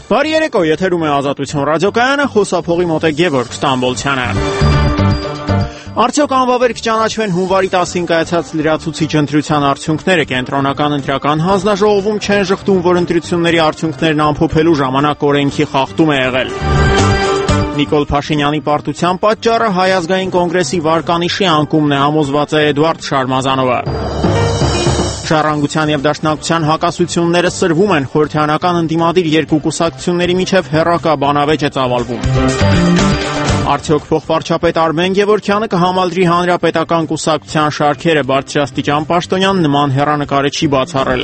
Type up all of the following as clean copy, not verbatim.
Բարի երեկո, եթերում է Ազատություն ռադիոկայանը, խոսափողի մոտ է Գևորգ Ստամբոլցյանը։ Արդյոք անվավերք ճանաչվեն հունվարի 10-ին կայացած լրացուցիչ ընտրության արդյունքները? Կենտրոնական ընտրական հանձնաժողովում չեն ժխտում, որ ընտրությունների արդյունքներն ամփոփելու ժամանակ օրենքի խախտում է եղել։ Նիկոլ Փաշինյանի պարտության պատճառը Հայ ազգային կոնգրեսի վարկանիշի անկումն է, համոզված է Էդվարդ Շարմազանովը։ Ժառանգության եւ Դաշնակցության հակասությունները սրվում են, խորհրդարանական ընդդիմադիր երկու կուսակցությունների միջև հեռակա բանավեճ է ծավալվում։ Արդյոք փոխվարչապետ Արմեն Գևորգյանը կհամալրի հանրապետական կուսակցության շարքերը? Բարձրաստիճան պաշտոնյան նման հեռանկարը չի բացառել։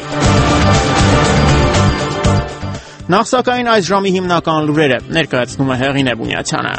Նախ սակայն այս ժամի հիմնական լուրերը ներկայացնում է Հեղինե Բունյացյանը։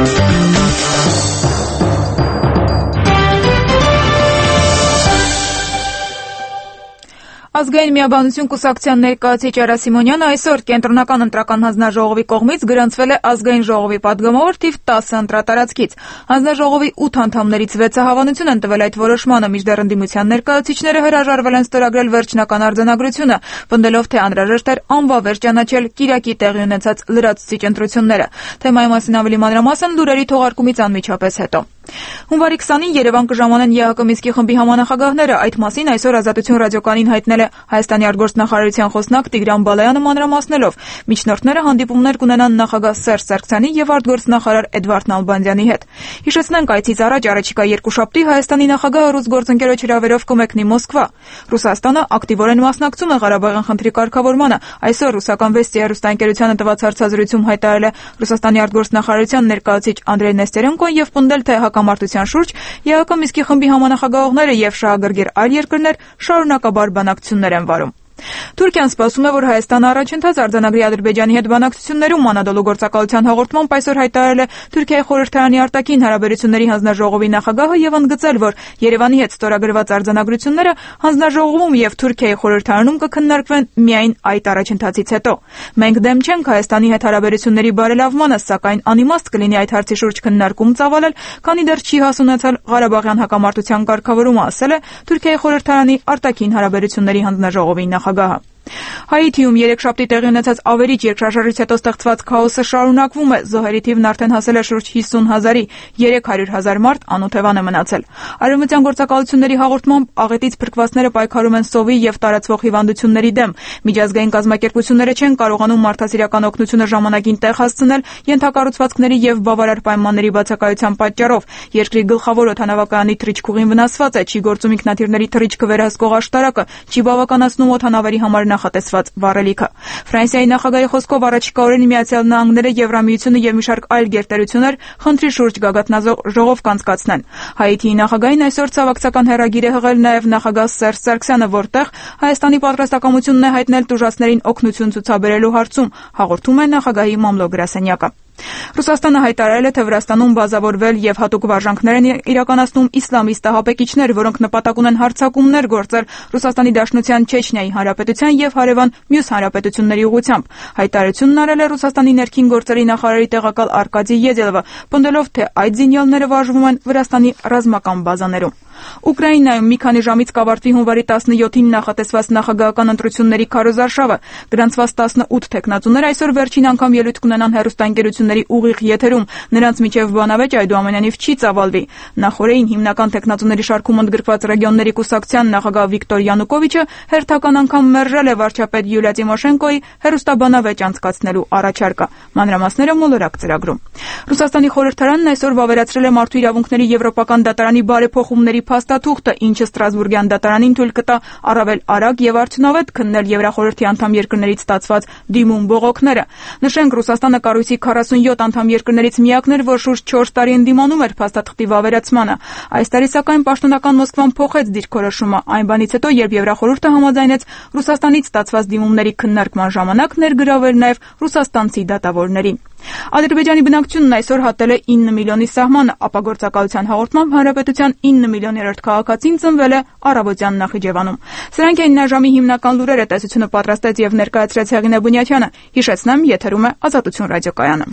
Ազգային միաբանություն կուսակցության ներկայացուցիչ Արա Սիմոնյանը այսօր կենտրոնական ընտրական հանձնաժողովի կողմից գրանցվել է ազգային ժողովի падգամավոր թիվ 10 ընտրատարածքից։ Հանձնաժողովի 8 անդամներից 6-ը հավանություն են տվել այդ որոշմանը, մինչդեռ ընդդիմության ներկայացուցիչները հրաժարվել են ստորագրել վերջնական արձանագրությունը, պնդելով, թե անհրաժեշտ էր անվավեր ճանաչել Կիրակի տեղի ունեցած լրացուցիչ ընտրությունները։ Թեմայի մասին ավելի մանրամասն լուրերի թողարկումից անմիջապես հետո։ Հունվարի 20-ին Երևան կժամանեն ԵՀԿ Մինսկի խմբի համանախագահները։ Այդ մասին այսօր Ազատություն ռադիոկայանին հայտնել է Հայաստանի արտգործնախարարության խոսնակ Տիգրան Բալայանը, մանրամասնելով, միջնորդները հանդիպումներ կունենան նախագահ Սերժ Սարգսյանի եւ արտգործնախարար Էդվարդ Նալբանդյանի հետ։ Հիշեցնենք, այցից առաջ առաջիկա երկուշաբթի Հայաստանի նախագահը ռուս գործընկերոջ հրավերով կմեկնի Մոսկվա։ Ռուսաստանը ակտիվորեն մասնակցում է Ղարաբաղյան խնդրի կարգավորմանը։ Այսօր ռուսական Վեստի հեռուստաընկերությանը տված հարցազրույցում հայտարարել է Ռուսաստանի արտգործնախարարության ներկայացուցիչ Անդրեյ Նեստերենկոն եւ պնդել, թե հակամարտության շուրջ ԵՀԿ Մինսկի խմբի համանախագահողները եւ շահագրգիռ այլ երկրներ շարունակաբար բանակցություններ են վարում։ Թուրքիան սպասում է, որ Հայաստանը առաջընթաց արձանագրի Ադրբեջանի հետ բանակցություններում։ Անադոլու գործակալության հաղորդմամբ այսօր հայտարարել է Թուրքիայի խորհրդարանի արտաքին հարաբերությունների հանձնաժողովի նախագահը եւ ընդգծել, որ Երևանի հետ ստորագրված արձանագրությունները հանձնաժողովում եւ Թուրքիայի խորհրդարանում կքննարկվեն միայն այդ առաջընթացից հետո։ Մենք դեմ չենք Հայաստանի հետ հարաբերությունների բարելավմանը, սակայն անիմաստ կլինի այդ հարցի շուրջ քննարկում ծավալել, քանի դեռ չի հասունացել Ղարաբաղյան հակամարտության կարգավորումը, ասել է Թուրքիայի խորհրդարանի արտաքին հարաբերությունների հանձնաժողովի նախագահը։ Հայիթիում երեքշաբթի տեղի ունեցած ավերիչ երկրաշարժից հետո ստեղծված քաոսը շարունակվում է։ Զոհերի թիվն արդեն հասել է շուրջ 50,000-ի, 300,000 մարդ անօթևան է մնացել։ Արևմտյան գործակալությունների հաղորդմամբ աղետից փրկվածները պայքարում են սովի եւ տարածվող հիվանդությունների դեմ։ Միջազգային կազմակերպությունները չեն կարողանում մարդասիրական օգնությունը ժամանակին տեղ հասցնել ենթակառուցվածքների եւ բավարար պայմանների բացակայության պատճառով։ Երկրի գլխավոր օդանավակայանի թռիչքուղին վնասված է, չի գործում ինքնաթիռների թռիչքը վերահսկող աշտարակը, չի բավականացնում օդանավերի համար նախատեսված վառելիքը։ Ֆրանսիայի նախագահի խոսքով առաջիկա օրերին Միացյալ Նահանգները, Եվրամիությունը եւ մի շարք այլ գերտերություններ խնդրի շուրջ գագաթնաժողով կանցկացնեն։ Հայիթիի նախագահին այսօր ցավակցական հեռագիր է հղել նաեւ նախագահ Սերժ Սարգսյանը, որտեղ Հայաստանի պատրաստակամությունն է հայտնել տուժածներին օգնություն ցուցաբերելու հարցում, հաղորդում է նախագահի մամլո-գրասենյակը։ Ռուսաստանը հայտարարել է, թե Վրաստանում բազավորվել եւ հատուկ վարժանքներ են իրականացնում իսլամիստ ահապեկիչներ, որոնք նպատակ ունեն հարձակումներ գործել Ռուսաստանի Դաշնության Չեչնիայի Հանրապետության եւ հարևան մյուս հանրապետությունների ուղղությամբ։ Հայտարարությունն արել է Ռուսաստանի ներքին գործերի նախարարի տեղակալ Արկադի Եզելովը, պնդելով, թե այդ զինյալները վարժվում են Վրաստանի ռազմական բազաներում։ Ուկրաինայում մի քանի ժամից կավարտվի հունվարի 17-ին նախատեսված նախագահական ընտրությունների քարոզարշավը։ Գրանցված 18 թեկնածուներ այսօր վերջին անգամ ելույթ կունենան հեռուստաընկերությունների ուղիղ եթերում։ Նրանց միջև բանավեճ այդուամենայնիվ չի ծավալվի։ Նախորդին հիմնական թեկնածուների շարքում ընդգրկված ռեգիոնների կուսակցության նախագահ Վիկտոր Յանուկովիչը հերթական անգամ մերժել է վարչապետ Յուլիա Տիմոշենկոյի հեռուստաբանավեճ անցկացնելու առաջարկը։ Մանրամասները մոլորակ ծրագրում։ Ռուսաստանի խորհրդարանն այսօր վավերացրել է Մարդու իրավունքների եվրոպական դատարանի բարեփոխումների փաստաթուղթը, ինչը Ստրասբուրգյան դատարանին թույլ կտա առավել արագ եւ արդյունավետ քննել Եվրախորհրդի անդամ երկրներից ստացված դիմում բողոքները։ Նշենք, Ռուսաստանը կառույցի 47 անդամ երկրներից միակն էր, որ շուրջ 4 տարի ընդդիմանում էր փաստաթղթի վավերացմանը։ Այս տարի սակայն պաշտոնական Մոսկվան փոխեց դիրքորոշումը այն բանից հետո, երբ Եվրախորհուրդը համաձայնեց Ռուսաստանից ստացված դիմումների քննարկման ժամանակ ներգրավել նաեւ ռուսաստանցի դատավորներին։ Ադրբեջանի բնակչությունն այսօր հատել է 9 միլիոնի սահմանը, ապա գործակալության հաղորդմամբ հանրապետության 9 միլիոներորդ քաղաքացին ծնվել է առավոտյան Նախիջևանում։ Սրանք էին այժմի հիմնական լուրերը։ Տեսությունը պատրաստեց եւ ներկայացրեց Հեղինե Բունյացյանը։ Հիշեցնեմ, եթերում է Ազատություն ռադիոկայանը։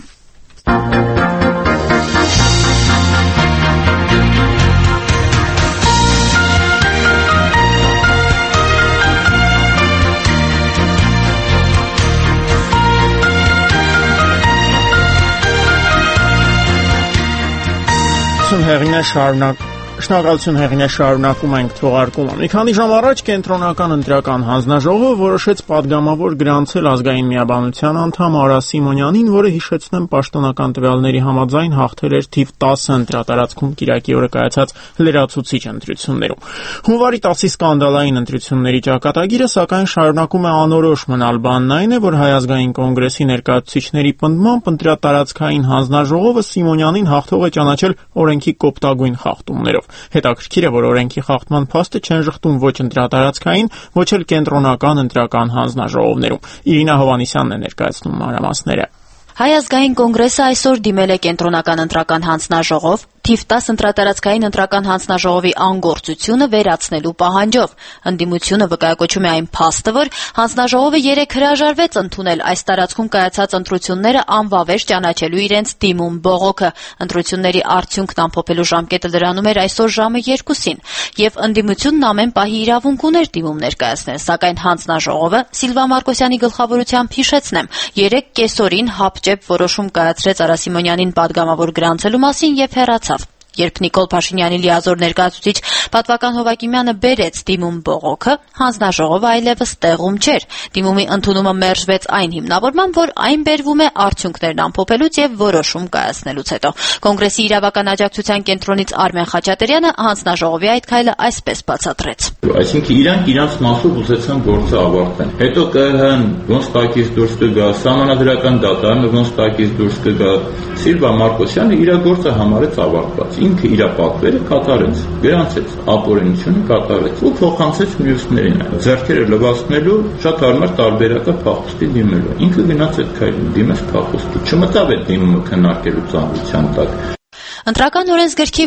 Շնորհակալություն Հեղինե, շարունակում ենք թողարկումը։ Մի քանի ժամ առաջ կենտրոնական ընտրական հանձնաժողովը որոշեց պատգամավոր գրանցել ազգային միաբանության անդամ Արա Սիմոնյանին, որը հիշեցնեմ պաշտոնական տվյալների համաձայն հաղթել էր թիվ 10 ընտրատարածքում Կիրակի օրը կայացած լրացուցիչ ընտրություններում։ Հունվարի 10-ի սկանդալային ընտրությունների ճակատագիրը սակայն շարունակում է անորոշ մնալ, բանն այն է, որ Հայ ազգային կոնգրեսի ներկայացուցիչների պնդմամբ ընտրատարածքային հանձնաժողովը Սիմոնյանին հաղթող է ճանաչել օրենքի կոպտագույն խախտումներով։ Հետաքրքիր է, որ օրենքի խախտման փաստը չեն ժխտում ոչ ընտրատարածքային, ոչ էլ կենտրոնական ընտրական հանձնաժողովներում։ Իրինա Հովհաննիսյանն է ներկայացնում մանրամասները։ Հայ ազգային կոնգրեսը այսօր դիմել է կենտրոնական ընտրական հանձնաժողով թիվ 10 ընտրատարածքային ընտրական հանձնաժողովի անգործությունը վերացնելու պահանջով։ Ընդդիմությունը վկայակոչում է այն փաստը, որ հանձնաժողովը 3 հրաժարվեց ընդունել այս տարածքում կայացած ընտրությունները անվավեր ճանաչելու իրենց դիմում բողոքը։ Ընտրությունների արդյունքն ամփոփելու ժամկետը դրանում էր այսօր ժամը 2-ին, եւ ընդդիմությունն ամեն պահի իրավունք ուներ դիմում ներկայացնել, սակայն հանձնաժողովը Սիլվա Մարկոսյանի գլխավորությամբ հիշեցնեմ 3 կեսօրին հապճեպ որոշում կայացրեց Արա Սիմոնյանին պատգամավոր գրանցելու մասին եւ հեռացավ։ Երբ Նիկոլ Փաշինյանի լիազոր ներկայացուցիչ Պատվական Հովակիմյանը բերեց դիմում բողոքը, հանձնաժողովը այլևս տեղում չէր։ Դիմումի ընդունումը մերժվեց այն հիմնավորմամբ, որ այն բերվում է արդյունքներն ամփոփելուց եւ որոշում կայացնելուց հետո։ Կոնգրեսի իրավական աջակցության կենտրոնից Արմեն Խաչատրյանը հանձնաժողովի այդ քայլը այսպես բացատրեց։ Այսինքն իրանք իրանց մասով ուզեցան գործը ավարտեն։ Հետո ԿՀ-ն ոնց տակից դուրս կգա, Սահմանադրական դատարանը ոնց տակից դուրս կգա, Սիլվա Մարկոսյանը իր գործը համարեց ավարտված։ Ինքը իր պատվերը կատարեց, գրանցեց, ապօրինությունը կատարեց ու փոխանցեց մյուսներին։ Ձեռքերը լվացնելու շատ հարմար տարբերակը փախուստի դիմելու։ Ինքը գնաց այդ քայլին, դիմեց փախուստի, չմտավ այդ դիմումը քննարկելու ծանրության տակ։ Ընտրական օրենսգրքի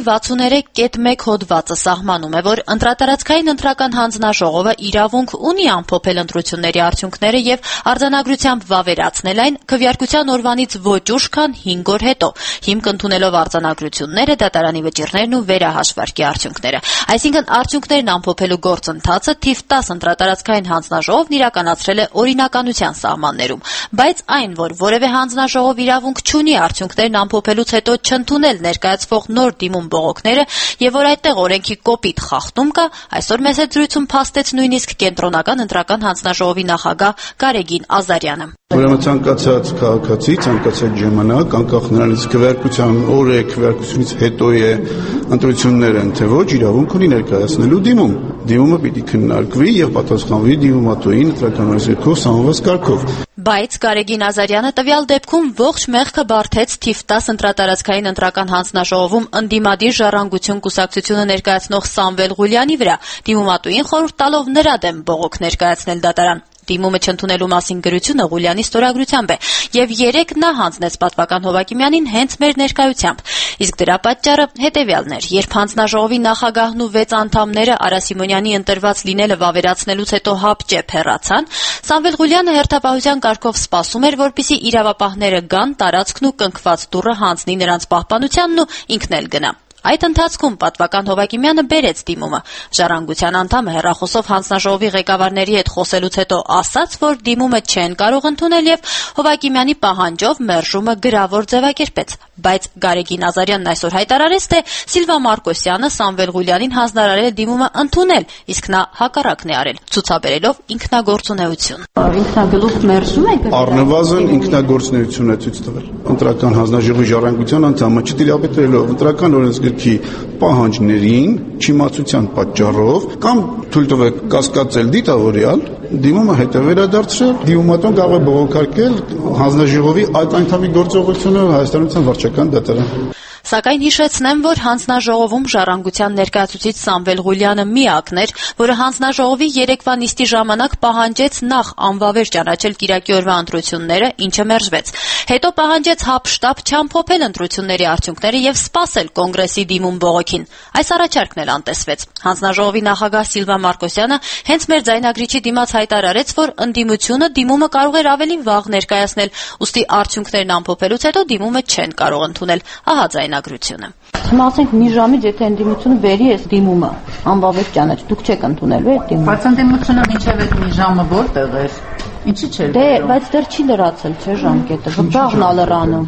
63.1 հոդվածը սահմանում է, որ ընտրատարածքային ընտրական հանձնաժողովը իրավունք ունի ամփոփել ընտրությունների արդյունքները եւ արձանագրությամբ վավերացնել այն քվեարկության օրվանից ոչ ուշ, քան 5 օր հետո, հիմք ընդունելով արձանագրությունները, դատարանի վճիռներն ու վերահաշվարկի արդյունքները։ Այսինքն արդյունքներն ամփոփելու գործընթացը թիվ 10 ընտրատարածքային հանձնաժողովն իրականացրել է օրինականության սահմաններում, բայց այն, որ որևէ հանձնաժողով իրավունք չունի արդյունքներն ամփոփելուց հետո չընդունել ներկայացվող նոր դիմում բողոքները եւ որ այդտեղ օրենքի կոպիտ խախտում կա, այսօր մեծ զրույցում փաստեց նույնիսկ կենտրոնական ընտրական հանձնաժողովի նախագահ Գարեգին Ազարյանը։ Ուրեմն ցանկացած քաղաքացի, ցանկացած ժամանակ, անկախ նրանից քվեարկության օրը, քվեարկությունից հետո է ընտրություններն, թե ոչ, իրավունք ունի ներկայացնելու դիմում։ Դիմումը պիտի քննարկվի եւ պատասխանվի դիմումատուին ընտրական օրենսգրքով սահմանված կարգով։ Բայց Գարեգին Ազարյանը տվյալ դեպքում ողջ մեղքը բարթեց թիվ 10 ընտրատարածքային ընտրական հանձնաժողովում ընդդիմադիր ժառանգություն կուսակցությունը ներկայացնող Սամվել Ղուլյանի վրա, դիմումատուին խորհուրդ տալով նրա դեմ բողոք ներկայացնել դատարան։ Դիմումը չընդունելու մասին գրությունը Ղուլյանի ստորագրությամբ է, եւ 3 նա հանձնեց Պատվական Հովակիմյանին հենց մեր ներկայությամբ։ Իսկ դրա պատճառը հետեւյալն էր. երբ հանձնաժողովի նախագահն ու 6 անդամները Արա Սիմոնյանի ընտրված լինելը վավերացնելուց հետո հապճեպ հեռացան, Սամվել Ղուլյանը հերթապահության կարգով սպասում էր, որպեսզի իրավապահները գան տարածքն ու կնքված դուռը հանձնի նրանց պահպանությանն ու ինքն էլ գնա։ Այդ ընթացքում Պատվական Հովակիմյանը բերեց դիմումը։ Ժառանգության անդամը հեռախոսով հանձնաժողովի ղեկավարների հետ խոսելուց հետո ասաց, որ դիմումը չեն կարող ընդունել եւ Հովակիմյանի պահանջով մերժումը գրավոր ձևակերպեց։ Բայց Գարեգին Ազարյանն այսօր հայտարարեց, թե Սիլվա Մարկոսյանը Սամվել Ղուլյանին հանձնարարել է դիմումը ընդունել, իսկ նա հակառակն է արել, ցուցաբերելով ինքնագործունեություն։ Ինքնագլուխ մերժում եք։ Առնվազն ինքնագործունեություն է ցույց տվել։ Ընտրական հանձնաժողովի ժառանգության անդամը չտիրապետելով ընտրական օրենսգրքի պահանջներին, չիմացության պատճառով կամ թույլ տվեք կասկածել դիտավորյալ, դիմումը հետո վերադարձրել, դիմումատուն կարող է բողոքարկել հանձնաժողովի այդ անդամի գործողությունը Հայաստանության վարչական դատարան։ Սակայն հիշեցնեմ, որ հանձնաժողովում ժառանգության ներկայացուցիչ Սամվել Ղուլյանը միակն էր, որը հանձնաժողովի երեկվա նիստի ժամանակ պահանջեց նախ անվավեր ճանաչել Կիրակի օրվա ընտրությունները, ինչը մերժվեց։ Հետո պահանջեց հապշտապ չամփոփել ընտրությունների արդյունքները եւ սպասել կոնգրեսի դիմում բողոքին։ Այս առաջարկն էլ անտեսվեց։ Հանձնաժողովի նախագահ Սիլվա Մարկոսյանը հենց մեր ձայնագրիչի դիմաց հայտարարեց, որ ընդդիմությունը դիմումը կարող էր ավելի վաղ ներկայացնել, ուստի արդյունքներն ամփոփելուց հետո դիմումը չեն կարող ընդունել։ Ահա ձայնագրությունը։ Հիմա ասենք մի ժամից եթե ընդդիմությունը բերի այս դիմումը, անվավեր ճանաչ, դուք չեք ընդունելու այդ դիմումը։ Բայց ընդդիմությունը մինչև այդ մի ժամը որտեղ էր։ Ինչի՞ չէր։ Դե, բայց դեռ չի լրացել, չէ՞ ժամկետը։ Վաղն ալռանում։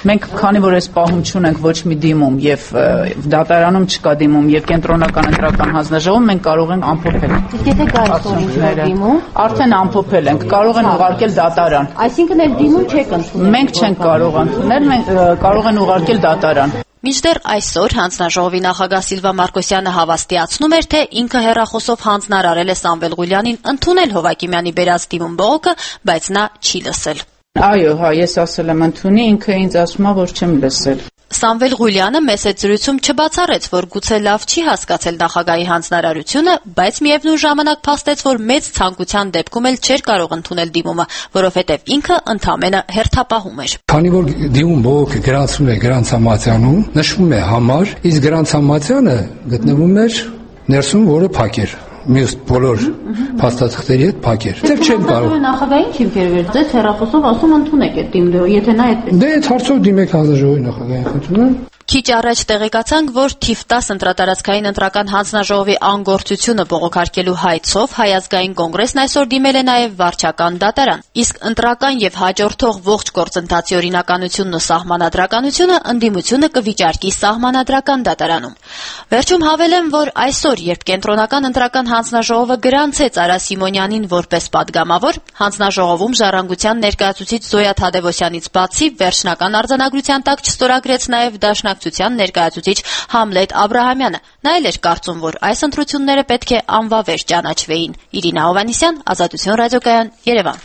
Մենք քանի որ այս պահում չունենք ոչ մի դիմում եւ դատարանում չկա դիմում եւ կենտրոնական ընտրական հանձնաժողովում մենք կարող ենք ամփոփել։ Եթե կա այսօր դիմում, արդեն ամփոփել ենք, կարող են ուղարկել դատարան։ Այսինքն էլ դիմում չեք ընդունել։ Մենք չենք կարող ընդունել, մենք կարող են ուղարկել դատարան։ Մինչդեռ այսօր հանձնաժողովի նախագահ Սիլվա Մարկոսյանը հավաստիացնում էր, թե ինքը հեռախոսով հանձնարարել է Սամվել Ղուլյանին ընդունել Հովակիմյանի բերած դիմում բողոքը, բայց նա չի լսել։ Այո, ես ասել եմ ընդունի, ինքը ինձ ասում է, որ չեմ լսել։ Սամվել Ղուլյանը մեծ զրույցում չբացառեց, որ գուցե լավ չի հասկացել նախագահի հանձնարարությունը, բայց միևնույն ժամանակ փաստեց, որ մեծ ցանկության դեպքում էլ չէր կարող ընդունել դիմումը, որովհետև ինքը ընդամենը հերթապահում էր։ Քանի որ դիմում բողոքը գրանցում է Գրանցամատյանում, նշվում է համար, իսկ Գրանցամատյանը գտնվում էր ներսում, որը փակ էր։ Մյուս բոլոր փաստաթղթերի հետ փակ էր։ Դեռ չեն կարող։ Նախագահին չի վերցրեց հեռախոսով ասում ընդունեք այդ դիմը, եթե նա այդպես։ Դե այդ հարցով դիմեք հանձնաժողովի նախագահին, խնդրում եմ։ Քիչ առաջ տեղեկացանք, որ թիվ 10 ընտրատարածքային ընտրական հանձնաժողովի անգործությունը բողոքարկելու հայցով Հայ ազգային կոնգրեսն այսօր դիմել է նաև վարչական դատարան, իսկ ընտրական եւ հաջորդող ողջ գործընթացի օրինականությունն ու սահմանադրականությունը ընդդիմությունը կվիճարկի սահմանադրական դատարանում։ Վերջում հավելեմ, որ այսօր, երբ կենտրոնական ընտրական հանձնաժողովը գրանցեց Արա Սիմոնյանին որպես падգամավոր, հանձնաժողովում ժառանգության ներկայացուցիչ Զոյա Թադևոսյանից բացի վերջնական արձանագրության տակ չստորագրեց նաև Դաշնակցության ներկայացուցիչ Համլետ Աբրահամյանը։ Նա էլ էր կարծում, որ այս ընտրությունները պետք է անվավեր ճանաչվեին։ Իրինա Հովհաննիսյան, Ազատություն ռադիոկայան, Երևան։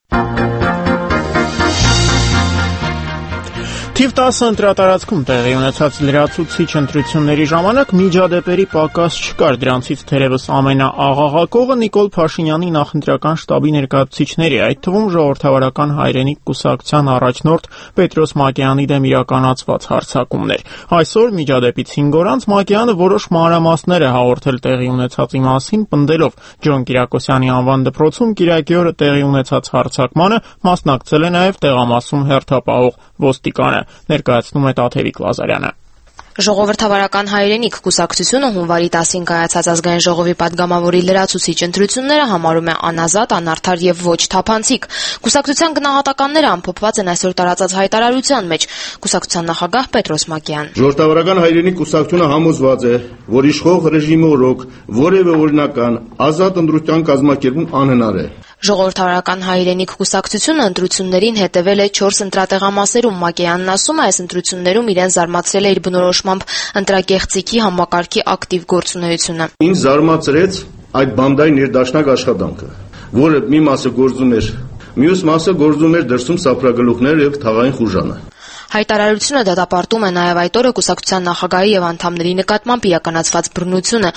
Թիվ 10 ընտրատարածքում տեղի ունեցած լրացուցիչ ընտրությունների ժամանակ միջադեպերի պակաս չկար, դրանցից թերևս ամենաաղաղակողը Նիկոլ Փաշինյանի նախընտրական շտաբի ներկայացուցիչների, այդ թվում ժողովրդավարական հայրենիք կուսակցության առաջնորդ Պետրոս Մակեյանի դեմ իրականացված հարձակումներ։ Այսօր միջադեպից 5 օր անց Մակեյանը որոշ մանրամասներ է հաղորդել տեղի ունեցածի մասին, պնդելով Ջոն Կիրակոսյանի անվան դպրոցում Կիրակի օրը տեղի ունեցած հարձակմանը մասնակցել է նաև տեղամասում հերթապահող ոստիկանը, ներկայացնում է Տաթևիկ Լազարյանը։ Ժողովրդավարական հայրենիք կուսակցությունը հունվարի 10-ին կայացած ազգային ժողովի падգամավորի լրացուցիչ ընտրությունները համարում է անազատ, անարդար եւ ոչ թափանցիկ։ Կուսակցության գնահատականները ամփոփված են այսօր տարածած հայտարարության մեջ։ Կուսակցության նախագահ Պետրոս Մակեյան։ Ժողովրդավարական հայրենիք կուսակցությունը համոզված է, որ իշխող ռեժիմի օրոք որևէ օրինական ազատ ընտրության կազմակերպում անհնար է։ Ժողովրդավարական հայրենիք կուսակցությունը ընտրություններին հետևել է 4 ընտրատեղամասերում։ Մակեյանն ասում է, այս ընտրություններում իրեն զարմացրել է իր բնորոշմամբ ընտրակեղծիքի համակարգի ակտիվ գործունեությունը։ Ինձ զարմացրեց այդ բանդայի ներդաշնակ աշխատանքը, որը մի մասը գործում էր, մյուս մասը գործում էր դրսում սափրագլուխներ եւ թաղային խուժանը։ Հայտարարությունը դատապարտում է նաև այդ օրը կուսակցության նախագահի եւ անդամների նկատմամբ իրականացված բռնությունը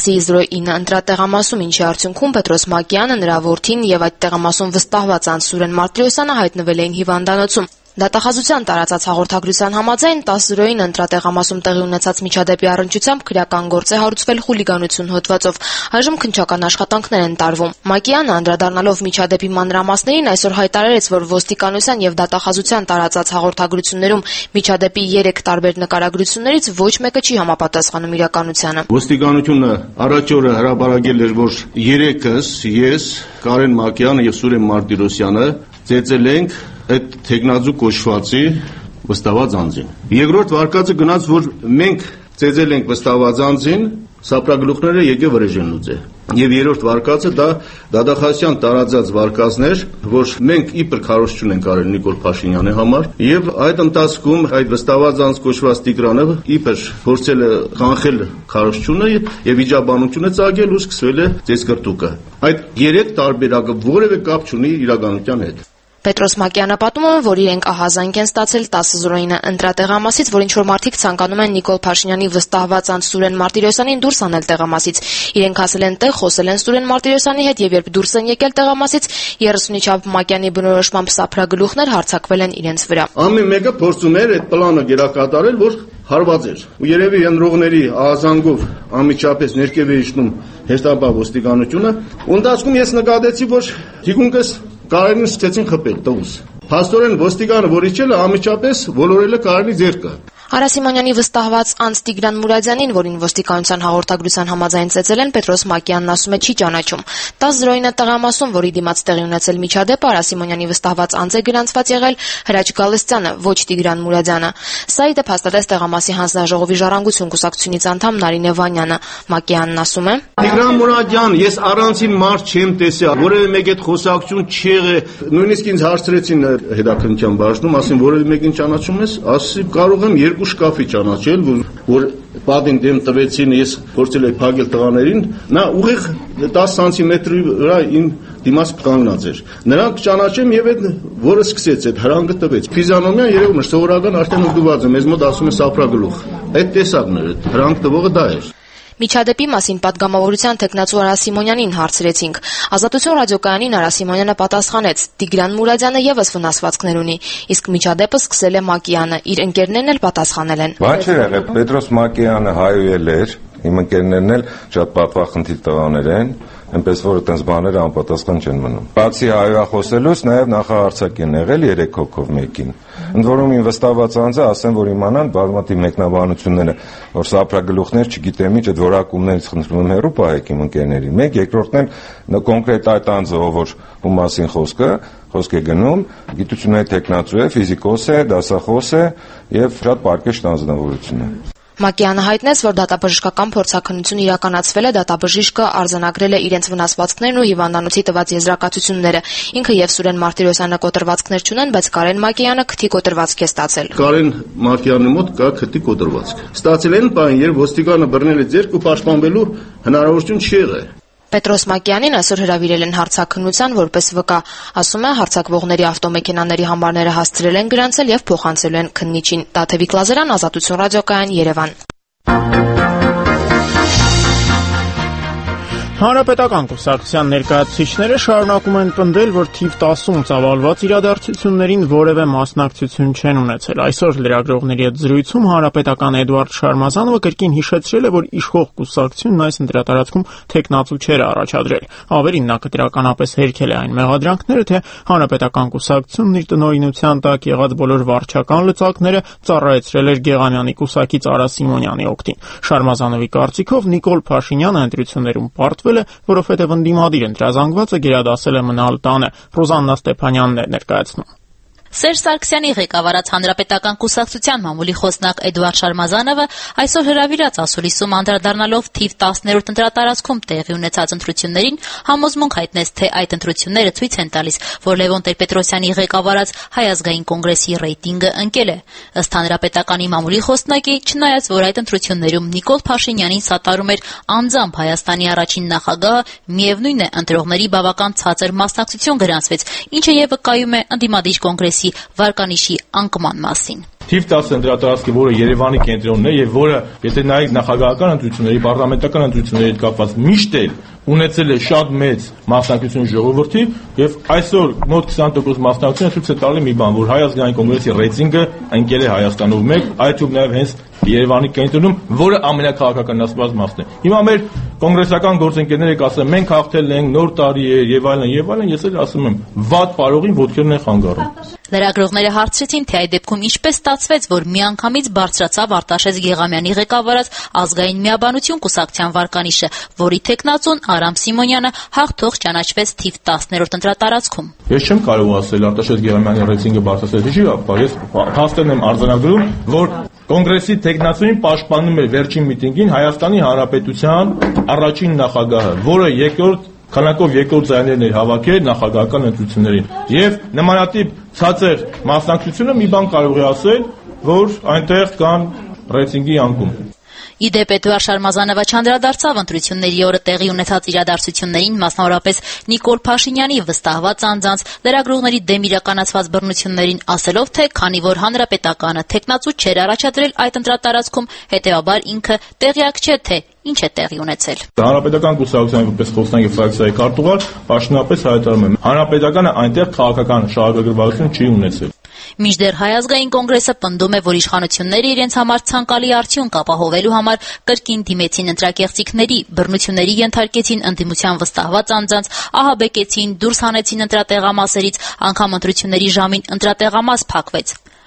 10-09 ընտրատեղամասում, ինչի արդյունքում Պետրոս Մակեյանը, նրա որդին եւ այդ տեղամասում վստահված անձ Սուրեն Մարտիրոսյանը հայտնվել էին հիվանդանոցում։ Դատախազության տարածած հաղորդագրության համաձայն 10-09 ընտրատեղամասում տեղի ունեցած միջադեպի առնչությամբ քրեական գործ է հարուցվել խուլիգանություն հոդվածով։ Այժմ քննչական աշխատանքներ են տարվում։ Մակեյանը անդրադառնալով միջադեպի մանրամասներին այսօր հայտարարեց, որ ոստիկանության եւ դատախազության տարածած հաղորդագրություններում միջադեպի 3 տարբեր նկարագրություններից ոչ մեկը չի համապատասխանում իրականությանը։ Ոստիկանությունը առաջ օրը հրապարակել էր, որ 3-ս ես, Կարեն Մակեյանը եւ Սուրեն Մարտիրոսյանը ծեծել ենք այդ թեկնածու կոչվածի վստահված անձին։ Երկրորդ վարկածը գնաց, որ մենք ծեծել ենք վստահված անձին, սափրագլուխները եկե վրեժեն լուծե։ Եվ երրորդ վարկածը դա դատախազության տարածած վարկածներ, որ մենք իբր քարոզություն ենք արել Նիկոլ Փաշինյանի համար, եւ այդ ընթացքում այդ վստահված անձ կոչված Տիգրանը իբր փորձել է կանխել քարոզությունը եւ վիճաբանությունը ծագել ու սկսվել է ծեծկրտուկը։ Այդ 3 տարբերակը որևէ կապ չունի իրականության հետ։ Պետրոս Մակեյանը պատմում է, որ իրենք ահազանգ են ստացել 10-09 ընտրատեղամասից, որ ինչ-որ մարդիկ ցանկանում են Նիկոլ Փաշինյանի վստահված անձ Սուրեն Մարտիրոսյանին դուրս անել տեղամասից։ Իրենք հասել են տեղ, խոսել են Սուրեն Մարտիրոսյանի հետ եւ երբ դուրս են եկել տեղամասից, 30-ի չափ Մակեյանի բնորոշմամբ սափրագլուխներ հարձակվել են իրենց վրա։ Ամեն մեկը փորձում էր այդ պլանը գերակատարել, որ հարված էր։ Ու երևի ընտրողների ահազանգով անմիջապես ներքև է իջնում հերթապահ ոստիկանությունը։ Ընթացքում ես նկատեցի, որ թիկունքս Կարենին սկսեցին խփել տղուս։ Փաստորեն ոստիկանը, որ իջել է, անմիջապես ոլորել է Կարենի ձեռքը։ Արա Սիմոնյանի վստահված անձ Տիգրան Մուրադյանին, որին ոստիկանության հաղորդագրության համաձայն ծեծել են, Պետրոս Մակյանն ասում է չի ճանաչում։ 10:0-ին տեղամասում, որի դիմաց տեղի ունեցել միջադեպը, Արա Սիմոնյանի վստահված անձ է գրանցված եղել Հրաչ Գալստյանը, ոչ Տիգրան Մուրադյանը։ Սա ի դեպ հաստատեց տեղամասի հանձնաժողովի Ժառանգություն կուսակցությունից անդամ Նարինե Վանյանը։ Մակյանն ասում է. Տիգրան Մուրադյան, ես առանցին մարդ չեմ տեսել, որևէ մեկ այդ խոսակցություն չի եղել։ Նույնիսկ ինձ հարցրեցին հետաքննության բաժնում, ասին որևէ մեկին ճանաչում ես, ասի կարող եմ երկու շկաֆի ճանաչել, որ պատին դեմ տվեցին, ես փորձել եմ փակել տղաներին, նա ուղիղ 10 սանտիմետրի վրա իմ դիմաց կանգնած էր։ Նրանք ճանաչեմ եւ այդ որը սկսեց այդ հրանգը տվեց։ Ֆիզիոնոմիան երևում էր սովորական արդեն ուղղված է, մեզ մոտ ասում է սափրագլուխ։ Այդ տեսակն էր, հրանք տվողը դա էր։ Միջադեպի մասին պատգամավորության թեկնածու Արա Սիմոնյանին հարցրեցինք։ Ազատություն ռադիոկայանին Արա Սիմոնյանը պատասխանեց. Տիգրան Մուրադյանը եւս վնասվածքներ ունի, իսկ միջադեպը սկսել է Մակյանը, իր ընկերներն էլ պատասխանել են։ Բան չէ եղել, Պետրոս Մակյանը հայոյել էր, իմ ընկերներն էլ շատ պատվախնդիր տղաներ են, այնպես որ այդպես բաները անպատասխան չեն մնում։ Բացի հայոյախոսելուց նաև նախահարցակ են եղել 3 հոգով մեկին։ Ընդ որում իմ վստահված անձը ասեմ, որ իմանան բազմաթիվ մեկնաբանությունները, որ սափրագլուխներ, չգիտեմ ինչ, այդ որակումներից խնդրում եմ հեռու պահեք իմ ընկերների։ Մեկ երկրորդն էլ կոնկրետ այդ անձը, որ ում մասին խոսք է գնում, գիտությունների տեխնացու է, ֆիզիկոս է, դասախոս է եւ շատ պարկեշտ անձնավորություն է։ Մակյանը հայտնեց, որ դատաբժշկական փորձաքննություն իրականացվել է, դատաբժիշկը արձանագրել է իրենց վնասվածքներն ու հիվանդանոցի տված եզրակացությունները։ Ինքը եւ Սուրեն Մարտիրոսյանը կոտրվածքներ չունեն, բայց Կարեն Մակյանը քթի կոտրվածք է ստացել։ Կարեն Մակյանի մոտ կա քթի կոտրվածք։ Ստացել են բան, երբ ոստիկանը բռնել է ձեռք ու պաշտպանվելու հնարավորություն չի եղել։ Պետրոս Մակյանին այսօր հրավիրել են հարցաքննության որպես վկա։ Ասում է, հարցակվողների ավտոմեքենաների համարները հասցրել են գրանցել եւ փոխանցելու են քննիչին։ Տաթևիկ Լազարյան, Ազատություն ռադիոկայան, Երևան։ Հանրապետական կուսակցության ներկայացուցիչները շարունակում են պնդել, որ թիվ 10-ում ծավալված իրադարձություններին որևէ մասնակցություն չեն ունեցել։ Այսօր լրագրողների հետ զրույցում հանրապետական Էդուարդ Շարմազանովը կրկին հիշեցրել է, որ իշխող կուսակցությունն այս ընտրատարածքում տեխնացու չէր առաջադրել։ Ավելին, նա կտրականապես հերքել է այն մեղադրանքները, թե հանրապետական կուսակցությունն իր տնօրինության տակ եղած բոլոր վարչական լծակները ծառայեցրել էր Գեղամյանի կուսակից Արա Սիմոնյանի օգտին։ Շարմազանովի կարծիքով Նիկոլ Փաշինյանը ընտրություններում պարտվել է, որովհետև ընդդիմադիր ընտրազանգվածը գերադասել է մնալ տանը։ Ռոզաննա Ստեփանյանն է ներկայացնում։ Սերժ Սարգսյանի ղեկավարած Հանրապետական կուսակցության մամուլի խոսնակ Էդուարդ Շարմազանովը այսօր հրավիրած ասուլիսում անդրադառնալով թիվ 10-րդ ընտրատարածքում տեղի ունեցած ընտրություններին համոզմունք հայտնեց, թե այդ ընտրությունները ցույց են տալիս, որ Լևոն Տեր-Պետրոսյանի ղեկավարած Հայ ազգային կոնգրեսի ռեյտինգը ընկել է։ Ըստ Հանրապետականի մամուլի խոսնակի, չնայած որ այդ ընտրություններում Նիկոլ Փաշինյանին սատարում էր անձամբ Հայաստանի առաջին նախագահը, միևնույն է ընտրողների բավական ցածր մասնակցություն գրանցվեց, ինչը եւ վկայում է ընդդիմադիր կոնգրեսի վարկանիշի անկման մասին։ Թիվ 10 ընտրատարածքը, որը Երևանի կենտրոնն է եւ որը, եթե նայեք նախագահական ընտրությունների, պարլամենտական ընտրությունների հետ կապված միշտ էլ ունեցել է շատ մեծ մասնակցություն ժողովրդի եւ այսօր մոտ 20% մասնակցությունը ցույց է տալի մի բան, որ Հայ ազգային կոնգրեսի ռեյտինգը ընկել է Հայաստանով մեկ, այդ թվում նաեւ հենց Երևանի կենտրոնում, որը ամենակաղաքականացված մասն է։ Հիմա մեր կոնգրեսական գործընկերները կասեն, մենք հաղթել ենք, նոր տարի է եւ այլն, ես էլ ասում եմ, վատ պարողին ոտքերն են խանգարում։ Լրագրողները հարցրեցին, թե այդ դեպքում ինչպես ստացվեց, որ միանգամից բարձրացավ Արտաշես Գեղամյանի ղեկավարած ազգային միաբանություն կուսակցության վարկանիշը, որի տեխնացուն Արամ Սիմոնյանը հաղթող ճանաչվեց թիվ 10-րդ ընտրատարածքում։ Ես չեմ կարող ասել Արտաշես Գեղամյանի ռեյտինգը բարձրացել չի, բայց ես հաստատ եմ արձանագրում, որ Կոնգրեսի տեխնացուին պաշտպանում էր վերջին միտինգին Հայաստանի Հանրապետության առաջին նախագահը, որը քանակով երկրորդ ձայներն էր հավաքել նախագահական ընտրություններին։ Եվ նմանատիպ ցածր մասնակցությունը մի բան կարող է ասել, որ այնտեղ կան ռեյտինգի անկում։ Ի դեպ Էդուարդ Շարմազանովը չանդրադարձավ ընտրությունների օրը տեղի ունեցած իրադարձություններին, մասնավորապես Նիկոլ Փաշինյանի վստահված անձանց լրագրողների դեմ իրականացված բռնություններին, ասելով, թե քանի որ Հանրապետականը տեխնացու չէր առաջադրել այդ ընտրատարածքում, հետեւաբար ինքը տեղյակ չէ, թե ինչ է տեղի ունեցել։ Հանրապետական կուսակցության որպես խոսնակ եւ ֆրակցիայի քարտուղար պաշտոնապես հայտարարում եմ, Հանրապետականը այնտեղ քաղաքական շահագրգռվածություն չի ունեցել։ Մինչդեռ Հայ ազգային կոնգրեսը պնդում է, որ իշխանությունները իրենց համար ցանկալի արդյունք ապահովելու համար կրկին դիմեցին ընտրակեղծիքների, բռնությունների ենթարկեցին ընդդիմության վստահված անձանց, ահաբեկեցին, դուրս հանեցին ընտրատեղամասերից, անգամ ընտրությունների ժամին ընտրատեղամաս փակվեց։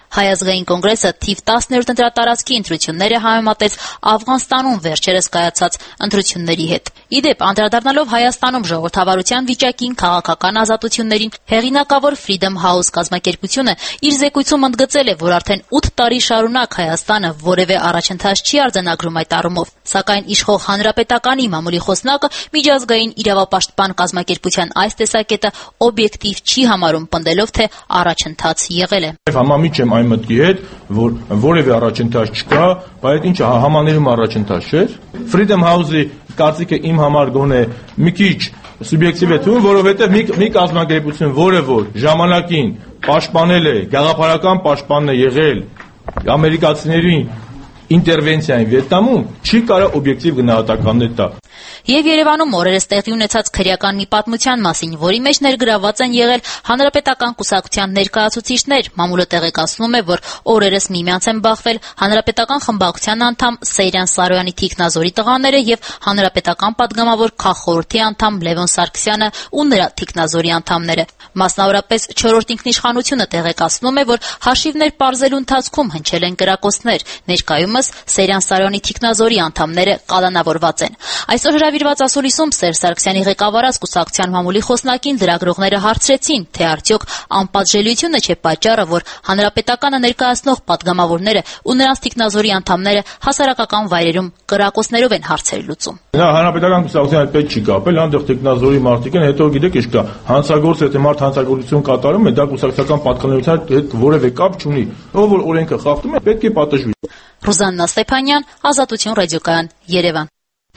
Հայ ազգային կոնգրեսը թիվ 10-րդ ընտրատարածքի ընտրությունները համեմատեց Աֆղանստանում վերջերս կայացած ընտրությունների հետ։ Իդեպ, անդրադառնալով Հայաստանում ժողովրդավարության վիճակին, քաղաքական ազատություններին, հեղինակավոր Freedom House կազմակերպությունը իր զեկույցում ընդգծել է, որ արդեն 8 տարի շարունակ Հայաստանը որևէ առաջընթաց չի արձանագրում այդ առումով, սակայն իշխող Հանրապետականի մամուլի խոսնակը միջազգային իրավապաշտպան կազմակերպության այս տեսակետը օբյեկտիվ չի համարում, պնդելով, թե առաջընթաց եղել է։ Համամիջ եմ այն մտքի հետ, որ որևէ առաջընթաց չկա, բայց ինչը համաներում առաջընթաց չէր։ Freedom House-ի կարծիքը իմ համար գոնե մի քիչ սուբյեկտիվ է թվում, որովհետև մի կազմակերպություն, որը որ ժամանակին պաշտպանել է, գաղափարական պաշտպանն է եղել ամերիկացիների ինտերվենցիային Վիետնամում, չի կարող օբյեկտիվ գնահատականներ տա։ Եվ Երևանում օրերս տեղի ունեցած քրեական մի պատմության մասին, որի մեջ ներգրավված են եղել հանրապետական կուսակցության ներկայացուցիչներ, մամուլը տեղեկացնում է, որ օրերս միմյանց են բախվել հանրապետական խմբակցության անդամ Սեյրան Սարոյանի թիկնազորի տղաները եւ հանրապետական падգամավոր քաղխորհրդի անդամ Լևոն Սարգսյանը ու նրա թիկնազորի անդամները։ Մասնավորապես 4-րդ ինքնիշխանությունը տեղեկացնում է, որ հաշիվներ պարզելու ընթացքում հնչել են կրակոցներ, ներկայումս Սեյրան Սարոյանի թիկնազորի անդամները կալանավորված են։ Այսօր հրավիրված ասուլիսում Սերժ Սարգսյանի ղեկավարած կուսակցության մամուլի խոսնակին լրագրողները հարցրեցին, թե արդյոք անպատժելիությունը չէ պատճառը, որ հանրապետականը ներկայացնող падգամավորները ու նրանց թիկնազորի անդամները հասարակական վայրերում կրակոցներով են հարցեր լուծում։ Հանրապետական կուսակցության հետ պետք չի կապել, այնտեղ թիկնազորի մարդիկ են, հետո գիտեք ինչ կա, հանցագործ եթե մարդ հանցագործություն կատարում է, դա կուսակցական պատկանելիության հետ որևէ կապ չունի։ Ով որ օրենքը խախտում է, պետք է պատժվի։ Ռուզաննա Ստեփանյան, Ազատություն ռադիոկայան, Երևան։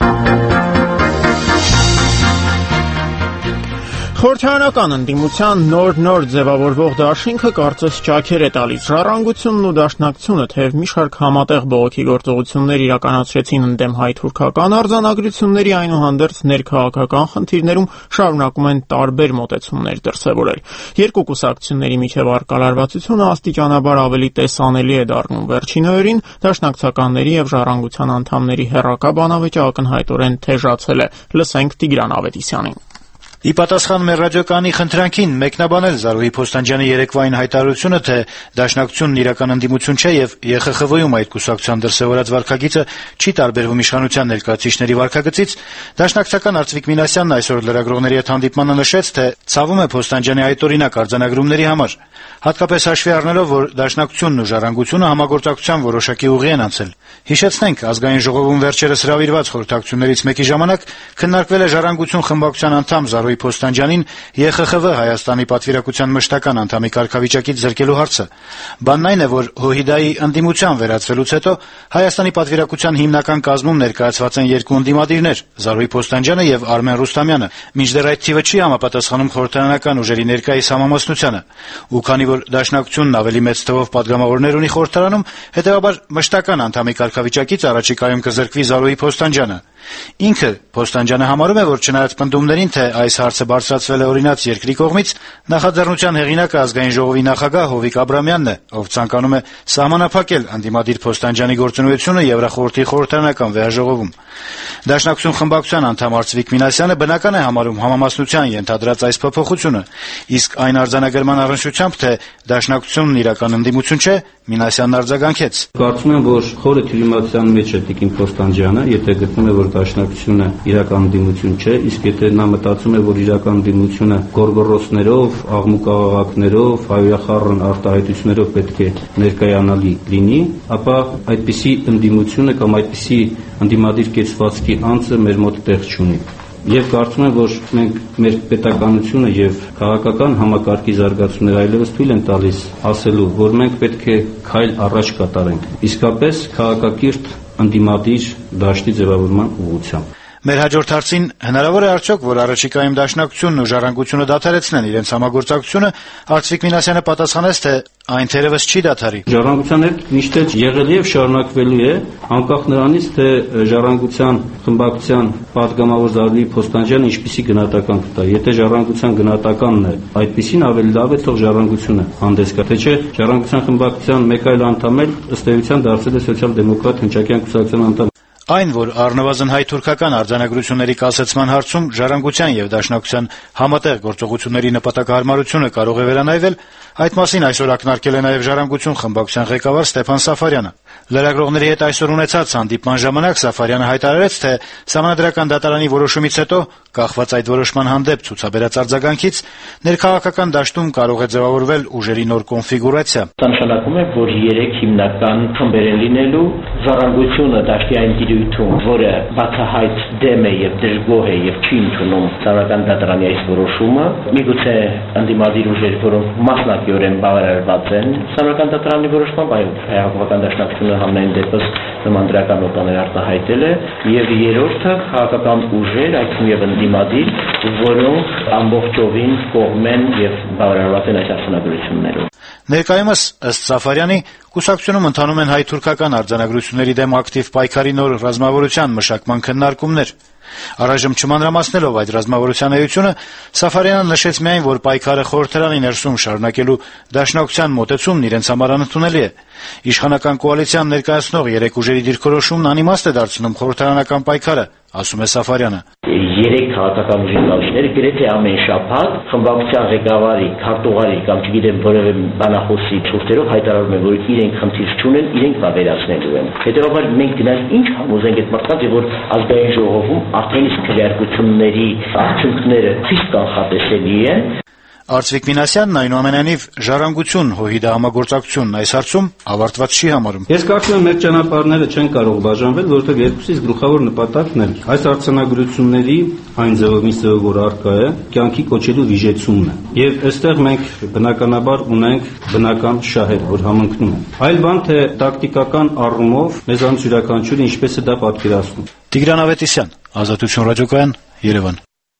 Խորհրդարանական ընդդիմության նոր ձևավորվող դաշինքը կարծես ճաքեր է տալիս։ Ժառանգությունն ու Դաշնակցությունը թեև մի շարք համատեղ բողոքի գործողություններ իրականացրեցին ընդդեմ հայ-թուրքական արձանագրությունների, այնուհանդերձ ներքաղաքական խնդիրներում շարունակում են տարբեր մոտեցումներ դրսևորել։ Երկու կուսակցությունների միջև առկա լարվածությունը աստիճանաբար ավելի տեսանելի է դառնում։ Վերջին օրերին դաշնակցականների եւ Ժառանգության անդամների հերրակա բանավեճը ակնհայտորեն թեժացել է։ Լսենք Տիգրան Ավետիսյանին։ Ի պատասխան մեր ռադիոկայանի խնդրանքին մեկնաբանել Զարուհի Փոստանջյանի երեկվային հայտարարությունը, թե Դաշնակցությունն իրական ընդդիմություն չէ եւ ԵԽԽՎ-ում այդ կուսակցության դրսեւորած վարքագիծը չի տարբերվում իշխանության ներկայացուցիչների վարքագծից, Դաշնակցական Արծվիկ Մինասյանն այսօր լրագրողների հետ հանդիպմանը նշեց, թե ցավում է Փոստանջյանի այտօրինակ արձանագրումների համար, հատկապես հաշվի առնելով, որ Դաշնակցությունն ու Ժառանգությունը համագործակցության որոշակի ուղի են անցել։ Հիշեցնենք, ազգային ժողովում վերջերս հրավիրված խորհրդակցություններից մեկի ժամանակ քննարկվել է Ժառանգություն խմբակցության անդամ Զարուհի Փոստանջյանին ԵԽԽՎ Հայաստանի պատվիրակության մշտական անդամի կարգավիճակից զրկելու հարցը։ Բանն այն է, որ ՀՅԴ-ի ընդդիմության վերածվելուց հետո Հայաստանի պատվիրակության հիմնական կազմում ներկայացված են երկու ընդդիմադիրներ՝ Զարուհի Փոստանջյանը եւ Արմեն Ռուստամյանը, մինչդեռ այդ թիվը չի համապատասխանում խորհրդարանական ուժերի ներկայիս համամասնությանը։ Ու քանի որ Դաշնակցությունն ավելի մեծ թվով падգամավորներ ունի խորհրդարանում, հետեւաբար մշտական անդամի կարգավիճակից առաջիկայում կզրկվի Զարուհի Փոստանջյանը։ Ինքը Փոստանջյանը համարում է, որ չնայած պնդումներին, թե այս հարցը բարձրացվել է օրինաց երկրի կողմից, նախաձեռնության հեղինակը ազգային ժողովի նախագահ Հովիկ Աբրամյանն է, ով ցանկանում է սահմանափակել ընդդիմադիր Փոստանջյանի գործունեությունը Եվրախորհրդի խորհրդարանական վեհաժողովում։ Դաշնակցություն խմբակցության անդամ Արծվիկ Մինասյանը բնական է համարում համամասնության ենթադրած այս փոփոխությունը, իսկ այն արձանագրման առնչությամբ, թե Դաշնակցությունն իրական ընդդիմություն չէ, Մինասյանն արձագանքեց. Կարծում եմ, որ խորը թյուրիմացիան մեջ է Տիկին Փոստանջյանը, եթե գտնում է, որ Դաշնակցությունը իրական ընդդիմություն չէ, իսկ եթե նա մտածում է, որ իրական ընդդիմությունը գորգորոսներով, աղմուկաղաղակներով, հայոյախառն արտահայտություններով պետք է ներկայանալի լինի, ապա այդպիսի ընդդիմությունը կամ այդպիսի ընդդիմադիր կեցվածքի անձը մեր մոտ տեղ չունի։ Եվ կարծում եմ, որ մենք մեր պետականությունը եւ քաղաքական համակարգի զարգացումները այլևս թույլ են տալիս ասելու, որ մենք պետք է քայլ առաջ կատարենք, իսկապես քաղաքակիրթ ընդդիմադիր դաշտի ձևավորման ուղղությամբ։ Մեր հաջորդ հարցին հնարավոր է արդյոք, որ առաջիկայում Դաշնակցությունն ու Ժառանգությունը դադարեցնեն իրենց համագործակցությունը, Արծվիկ Մինասյանը պատասխանեց, թե այն թերևս չի դադարի։ Ժառանգության հետ միշտ եղել եւ շարունակվելու է, անկախ նրանից, թե Ժառանգության խմբակցության падգամավոր Զարուհի Փոստանջյանը ինչպիսի գնահատական կտա։ Եթե Ժառանգության գնահատականն է այդպիսին, ավելի լավ է թող Ժառանգությունը հանդես գա, թե չէ Ժառանգության խմբակցության մեկ այլ անդամ էլ ըստ էության դարձել է սոցիալ-դեմոկրատ հնչակյան կուսակցության անդամ։ Այն, որ առնվազն հայ-թուրքական արձանագրությունների կասեցման հարցում ժառանգության եւ դաշնակցության համատեղ գործողությունների նպատակահարմարությունը կարող է վերանայվել, այդ մասին այսօր ակնարկել է նաեւ Ժառանգություն խմբակցության ղեկավար Ստեփան Սաֆարյանը։ Լրագրողների հետ այսօր ունեցած հանդիպման ժամանակ Սաֆարյանը հայտարարեց, թե Սահմանադրական դատարանի որոշումից հետո, կախված այդ որոշման հանդեպ ցուցաբերած արձագանքից, ներքաղաքական դաշտում կարող է ձևավորվել ուժերի նոր կոնֆիգուրացիա։ Դա նշանակում է, որ 3 հիմնական խմբեր են լինելու՝ Ժառանգությունը դաշտի այն դիրույթում, որը բացահայտ դեմ է եւ դժգոհ է եւ չի ընդունում Սահմանադրական դատարանի այս որոշումը, միգուցե ընդդիմադիր ուժեր, որոնք մասնակիորեն բավարարված են Սահմանադրական դատարանի որոշմամբ, այլ հայ-հեղափոխական դաշնակցությունը համենայն դեպս նման դրական նոտաներ արտահայտել է, եւ երրորդը քաղաքական ուժեր, այսինքն եւ ընդդիմադիր, որոնք ամբողջովին կողմ են եւ բավարարված են այս արձանագրություններով։ Ներկայումս, ըստ Սաֆարյանի, կուսակցությունում ընթանում են հայ-թուրքական արձանագրությունների դեմ ակտիվ պայքարի նոր ռազմավարության մշակման քննարկումներ։ Առայժմ չմանրամասնելով այդ ռազմավարության էությունը, Սաֆարյանը նշեց միայն, որ պայքարը խորհրդարանի ներսում շարունակելու դաշնակցության մոտեցումն իրենց համար անընդունելի է։ Իշխանական կոալիցիան ներկայացնող 3 ուժերի դիրքորոշումն անիմաստ է դարձնում խորհրդարանական պայքարը, ասում է Սաֆարյանը։ 3 քաղաքական ուժի կառույցները գրեթե ամեն շաբաթ խմբակցության ղեկավարի, քարտուղարի կամ չգիտեմ որևէ բանախոսի շուրթերով հայտարարում են, որ իրենք խնդիր չունեն, իրենք դա վերացնելու են։ Հետևաբար մենք գնանք ինչ համոզենք այդ մարդկանց, որ ազգային ժողովում արդեն իսկ քվեարկությունների արդյունքները ճիշտ կանխատեսելի են։ Արծվիկ Մինասյանն այնուամենայնիվ Ժառանգություն ՀՅԴ համագործակցությունն այս հարցում ավարտված չի համարում։ Ես կարծում եմ, մեր ճանապարհները չեն կարող բաժանվել, որովհետև երկուսից գլխավոր նպատակն է այս արձանագրությունների այն ձևով, որ առկա է, կյանքի կոչելու վիժեցումն է։ Եվ այստեղ մենք բնականաբար ունենք բնական շահեր, որ համընկնում են։ Այլ բան թե տակտիկական առումով մեզանից յուրաքանչյուրը ինչպես է դա պատկերացնում։ Տիգրան Ավետիսյան, Ազատություն ռադիոկայան, Երևան։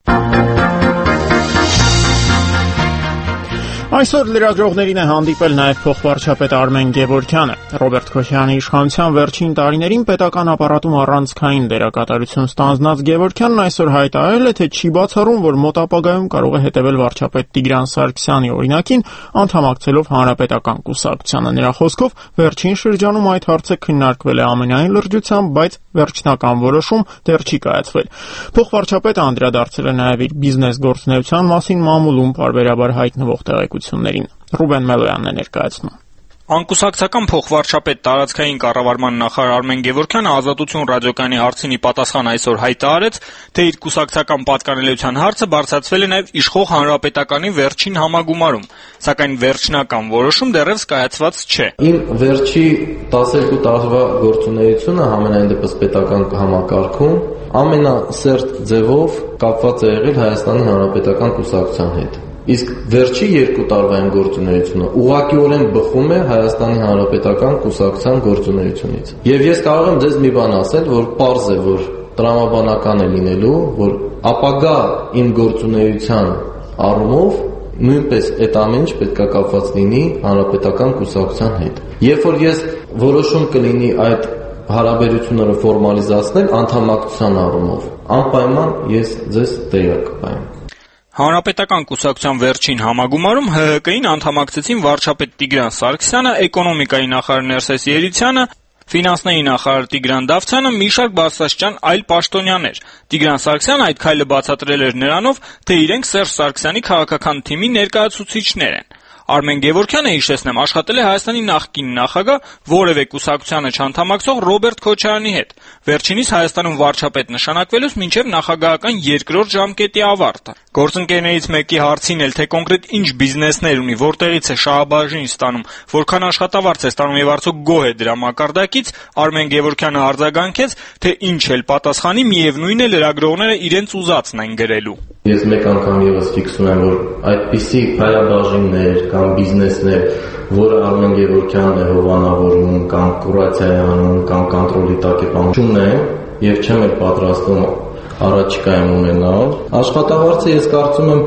Այսօր լրագրողներին է հանդիպել նաև փոխվարչապետ Արմեն Գևորգյանը։ Ռոբերտ Քոչարյանի իշխանության վերջին տարիներին պետական ապարատում առանցքային դերակատարություն ստանձնած Գևորգյանն այսօր հայտարարել է, թե չի բացառում, որ մոտ ապագայում կարող է հետևել վարչապետ Տիգրան Սարգսյանի օրինակին, անդամակցելով Հանրապետական կուսակցությանը։ Նրա խոսքով վերջին շրջանում այդ հարցը քննարկվել է ամենայն լրջությամբ, բայց վերջնական որոշում դեռ չի կայացվել։ Փոխվարչապետը անդրադարձել է նաև իր բիզնես գործունեության մասին մամուլում պարբերաբար հայտնվող տեղեկություններին։ Ռուբեն Մելոյանն է ներկայացնում։ Անկուսակցական փոխվարչապետ տարածքային կառավարման նախարար Արմեն Գևորգյանը Ազատություն ռադիոկայանի հարցինի պատասխան այսօր հայտարարեց, թե իր կուսակցական պատկանելիության հարցը բարձրացվել է նաև իշխող Հանրապետականի վերջին համագումարում, սակայն վերջնական որոշում դեռևս կայացված չէ։ Իմ վերջի 12 տարվա գործունեությունը համենայն դեպս պետական համակարգում ամենասերտ ձևով կապված է եղել Հայաստանի Հանրապետական կուսակցության հետ։ Իսկ վերջի 2 տարվա գործունեությունը ուղղակիորեն բխում է Հայաստանի Հանրապետական կուսակցության գործունեությունից։ Եվ ես կարող եմ ձեզ մի բան ասել, որ պարզ է, որ տրամաբանական է լինելու, որ ապագա իմ գործունեության առումով նույնպես այդ ամեն ինչ պետք է կապված լինի Հանրապետական կուսակցության հետ։ Երբ որ ես որոշում կլինի այդ հարաբերությունները ֆորմալիզացնել անդամակցության առումով, անպայման ես ձեզ տեղյակ կտամ։ Հանրապետական կուսակցության վերջին համագումարում ՀՀԿ-ին անդամակցեցին վարչապետ Տիգրան Սարգսյանը, էկոնոմիկայի նախարար Ներսես Երիցյանը, ֆինանսների նախարար Տիգրան Դավթյանը, մի շարք բարձրաստիճան այլ պաշտոնյաներ։ Տիգրան Սարգսյանը այդ քայլը բացատրել էր նրանով, թե իրենք Սերժ Սարգսյանի քաղաքական թիմի ներկայացուցիչներ են։ Արմեն Գևորգյանը, հիշեցնեմ, աշխատել է Հայաստանի նախկին նախագահ, որևէ կուսակցությանը չանդամակցող Ռոբերտ Քոչարյանի հետ, վերջինիս Հայաստանում վարչապետ նշանակվելուց մինչև նախագահական երկրորդ ժամկետի ավարտը։ Գործընկերներից մեկի հարցին էլ, թե կոնկրետ ինչ բիզնեսներ ունի, որտեղից է շահաբաժին ստանում, որքան աշխատավարձ է ստանում եւ արդյոք գոհ է դրա մակարդակից, Արմեն Գևորգյանը արձագանքեց, թե ինչ էլ պատասխանի, միևնույն է լրագրողները իրենց ուզածն են գրելու։ Ես մեկ անգամ եւս ֆիքսում եմ, որ այդպիսի փայաբաժիններ կամ բիզնեսներ, որը Արմեն Գևորգյանն է հովանավորում կամ կուրացիա է անում կամ կոնտրոլի տակ է պահում, եւ չեմ էլ պատրաստվում առաջիկայում ունենալ։ Աշխատավարձը ես կարծում եմ,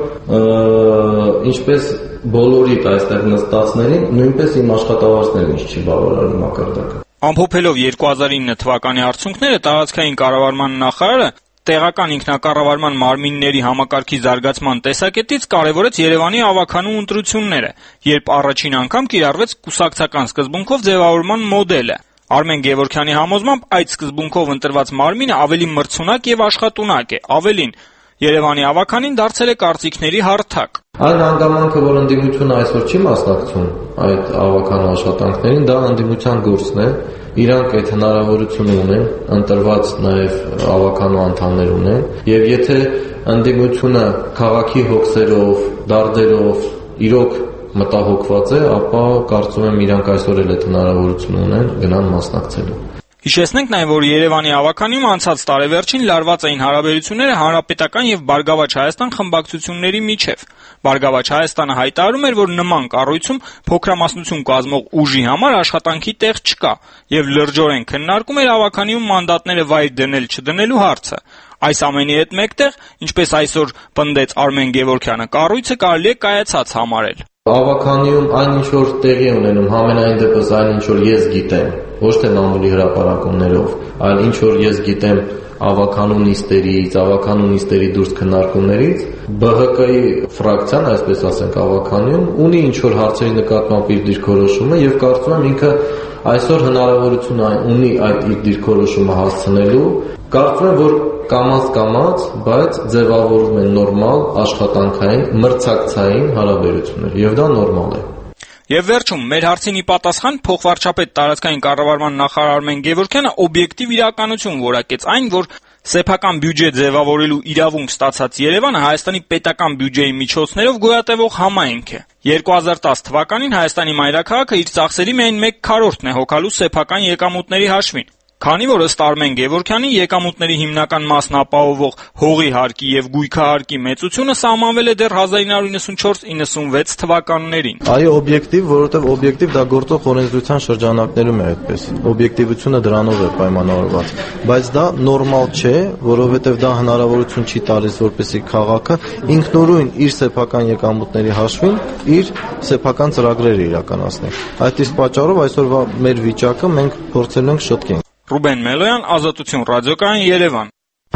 ինչպես բոլորիդ այստեղ նստածներին, նույնպես իմ աշխատավարձներն ինչ չի բավարարում մակարդակը։ Ամփոփելով 2009 թվականի արդյունքները, տարածքային կառավարման նախարարը տեղական ինքնակառավարման մարմինների համակարգի զարգացման տեսակետից կարևորեց Երևանի ավագանու ընտրությունները, երբ առաջին անգամ կիրառվեց կուսակցական սկզբունքով ձևավորման մոդելը։ Արմեն Գևորգյանի համոզմամբ այդ սկզբունքով ընտրված մարմինը ավելի մրցունակ եւ աշխատունակ է, ավելին Երևանի ավականին դարձել է կարծիքների հարթակ։ Այն հանգամանքը, որ ընդդիմությունը այսօր չի մասնակցում այդ ավական աշխատանքներին, դա ընդդիմության գործն է։ Իրանք այդ հնարավորությունը ունեն, ընտրված նաև ավականու անդամներ ունեն, եւ եթե ընդդիմությունը քաղաքի հոգսերով, դարդերով իրոք մտահոգված է, ապա կարծում եմ իրանք այսօր էլ այդ հնարավորությունը ունեն գնան մասնակցելու։ Հիշեցնենք նաև, որ Երևանի ավականիում անցած տարեվերջին լարված էին հարաբերությունները Հանրապետական եւ Բարգավաճ Հայաստան խմբակցությունների միջև։ Բարգավաճ Հայաստանը հայտարարում էր, որ նման կառույցում փոքրամասնություն կազմող ուժի համար աշխատանքի տեղ չկա եւ լրջորեն քննարկում էր ավականիում մանդատները վայր դնել-չդնելու հարցը։ Այս ամենի հետ մեկտեղ, ինչպես այսօր պնդեց Արմեն Գևորգյանը, կառույցը կարելի է կայացած համարել։ Ավականիում այն ինչ որ տեղի ունենում, համենայն դեպս այն ինչ որ ես գիտեմ, ոչ թե մամուլի հրապարակումներով, այլ ինչ որ ես գիտեմ ավականու նիստերի դուրս քննարկումներից, ԲՀԿ-ի ֆրակցիան, այսպես ասենք, ավականիում ունի ինչ որ հարցերի նկատմամբ իր դիրքորոշումը եւ կարծում եմ ինքը այսօր հնարավորություն ունի այդ իր դիրքորոշումը հասցնելու։ Կարծում եմ, որ կամաց, բայց ձևավորվում են նորմալ աշխատանքային, մրցակցային հարաբերություններ եւ դա նորմալ է։ Եվ վերջում մեր հարցին ի պատասխան փոխվարչապետ տարածքային կառավարման նախարար Արմեն Գևորգյանը օբյեկտիվ իրականություն որակեց այն, որ սեփական բյուջե ձևավորելու իրավունք ստացած Երևանը Հայաստանի պետական բյուջեի միջոցներով գոյատևող համայնք է։ 2010 թվականին Հայաստանի մայրաքաղաքը իր ծախսերի միայն 1/4-ն է հոգալու սեփական եկամուտների հաշվին։ Քանի որ ըստ Արմեն Գևորգյանի եկամուտների հիմնական մասն ապահովող հողի հարկի եւ գույքահարկի մեծությունը սահմանվել է դեռ 1994-96 թվականներին։ Այո, օբյեկտիվ, որովհետեւ օբյեկտիվ դա գործող օրենսդրության շրջանակներում է այդպես։ Օբյեկտիվությունը դրանով է պայմանավորված, բայց դա նորմալ չէ, որովհետեւ դա հնարավորություն չի տալիս, որպեսզի քաղաքը ինքնուրույն իր սեփական եկամուտների հաշվին իր սեփական ծրագրերը իրականացնի։ Այդ իսկ պատճառով այսօրվա մեր վիճակը մենք փորձելու ենք շտկենք։ Ռուբեն Մելոյան, Ազատություն ռադիոկայան, Երևան։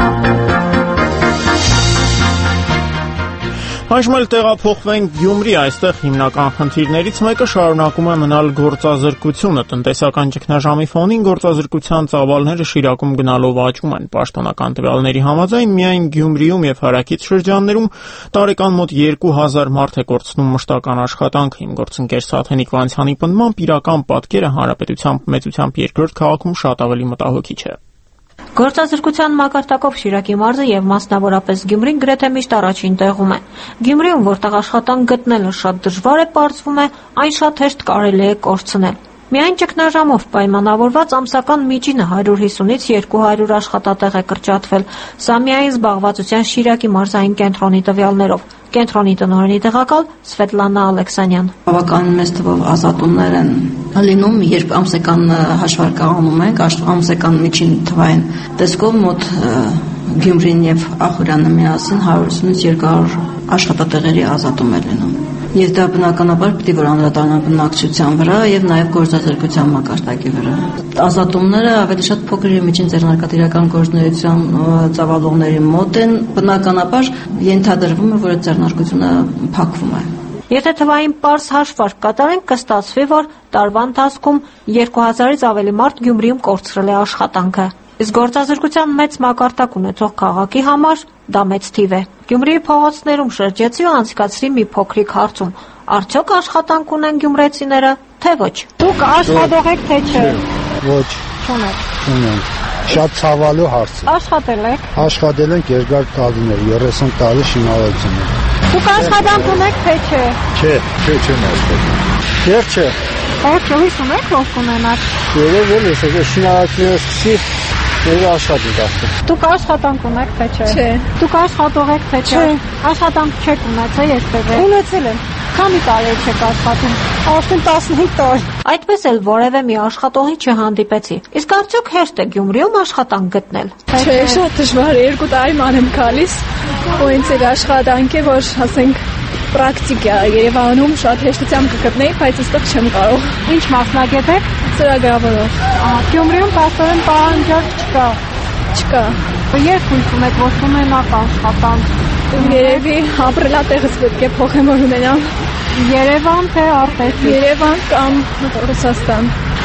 Այժմ էլ տեղափոխվենք Գյումրի, այստեղ հիմնական խնդիրներից մեկը շարունակում է մնալ գործազրկությունը։ Տնտեսական ճգնաժամի ֆոնին գործազրկության ծավալները Շիրակում գնալով աճում են։ Պաշտոնական տվյալների համաձայն միայն Գյումրիում եւ հարակից շրջաններում տարեկան մոտ 2000 մարդ է կորցնում մշտական աշխատանքը։ Իմ գործընկեր Սաթենիկ Վանցյանի պնդմամբ իրական պատկերը հանրապետության մեծությամբ երկրորդ քաղաքում շատ ավելի մտահոգիչ է։ Գործազրկության մակարդակով Շիրակի մարզը եւ մասնավորապես Գյումրին գրեթե միշտ առաջին տեղում է։ Գյումրիում, որտեղ աշխատանք գտնելը շատ դժվար է, պարզվում է, այն շատ հեշտ կարելի է կորցնել։ Միայն ճգնաժամով պայմանավորված ամսական միջինը 150-ից 200 աշխատատեղ է կրճատվել։ Սա միայն զբաղվածության Շիրակի մարզային կենտրոնի տվյալներով։ Կենտրոնի տնօրենի տեղակալ Սվետլանա Ալեքսանյան։ Բավականին մեծ թվով ազատումներ են լինում, երբ ամսական հաշվարկը անում ենք, ամսական միջին թվային տեսքով մոտ Գյումրին եւ Ախուրյանը միասին 150-ից 200 աշխատատեղերի ազատում է լինում։ Եվ դա բնականաբար պիտի որ անդրադառնա բնակչության վրա եւ նաեւ գործազրկության մակարդակի վրա։ Ազատումները ավելի շատ փոքր եւ միջին ձեռնարկատիրական գործունեության ծավալողների մոտ են, բնականաբար ենթադրվում է, որ այդ ձեռնարկությունը փակվում է։ Եթե թվային պարզ հաշվարկ կատարենք, կստացվի, որ տարվա ընթացքում 2000-ից ավելի մարդ Գյումրիում կորցրել է աշխատանքը։ Իսկ գործազրկության մեծ մակարդակ ունեցող քաղաքի համար դա մեծ թիվ է։ Գյումրիի փողոցներում շրջեցի ու անցկացրի մի փոքրիկ հարցում. արդյոք աշխատանք ունեն գյումրեցիները, թե ոչ։ Դուք աշխատող եք, թե չէ։ Ոչ։ Չունենք։ Շատ ցավալու հարց է։ Աշխատել եք։ Աշխատել ենք երկար տարիներ, 30 տարի շինարարություն եմ։ Դուք աշխատանք ունեք, թե չէ։ Չէ, չեմ աշխատում։ Դեռ չէ։ Հույս ունեք, որ կունենաք։ Երևել է, որ շինարարությունը սկսի Եվ աշխատիկ ասում։ Դուք աշխատանք ունեք, թե չէ։ Չէ։ Դուք աշխատող եք, թե չէ։ Աշխատանք չեք ունեցել երբևէ։ Ունեցել եմ։ Քանի տարի եք աշխատում։ Արդեն 15 տարի։ Այդպես էլ որևէ մի աշխատողի չհանդիպեցի։ Իսկ արդյոք հեշտ է Գյումրիում աշխատանք գտնել։ Չէ, շատ դժվար է, 2 տարի ման եմ գալիս։ Ու ինձ էլ աշխատանք է, որ ասենք պրակտիկա Երևանում շատ հեշտությամբ կգտնեի, բայց այստեղ չեմ կարող։ Ինչ մասնագետ եք։ Ծրագրավորող։ Գյումրիում պաստորեն պահանջարկ չկա։ Չկա։ Երբ հույսում եք, որ կունենաք աշխատանք։ Երևի ապրելատեղս պետք է փոխեմ, որ ունենամ։ Երևան թե Արտեշ։ Երևան կամ Ռուսաստան։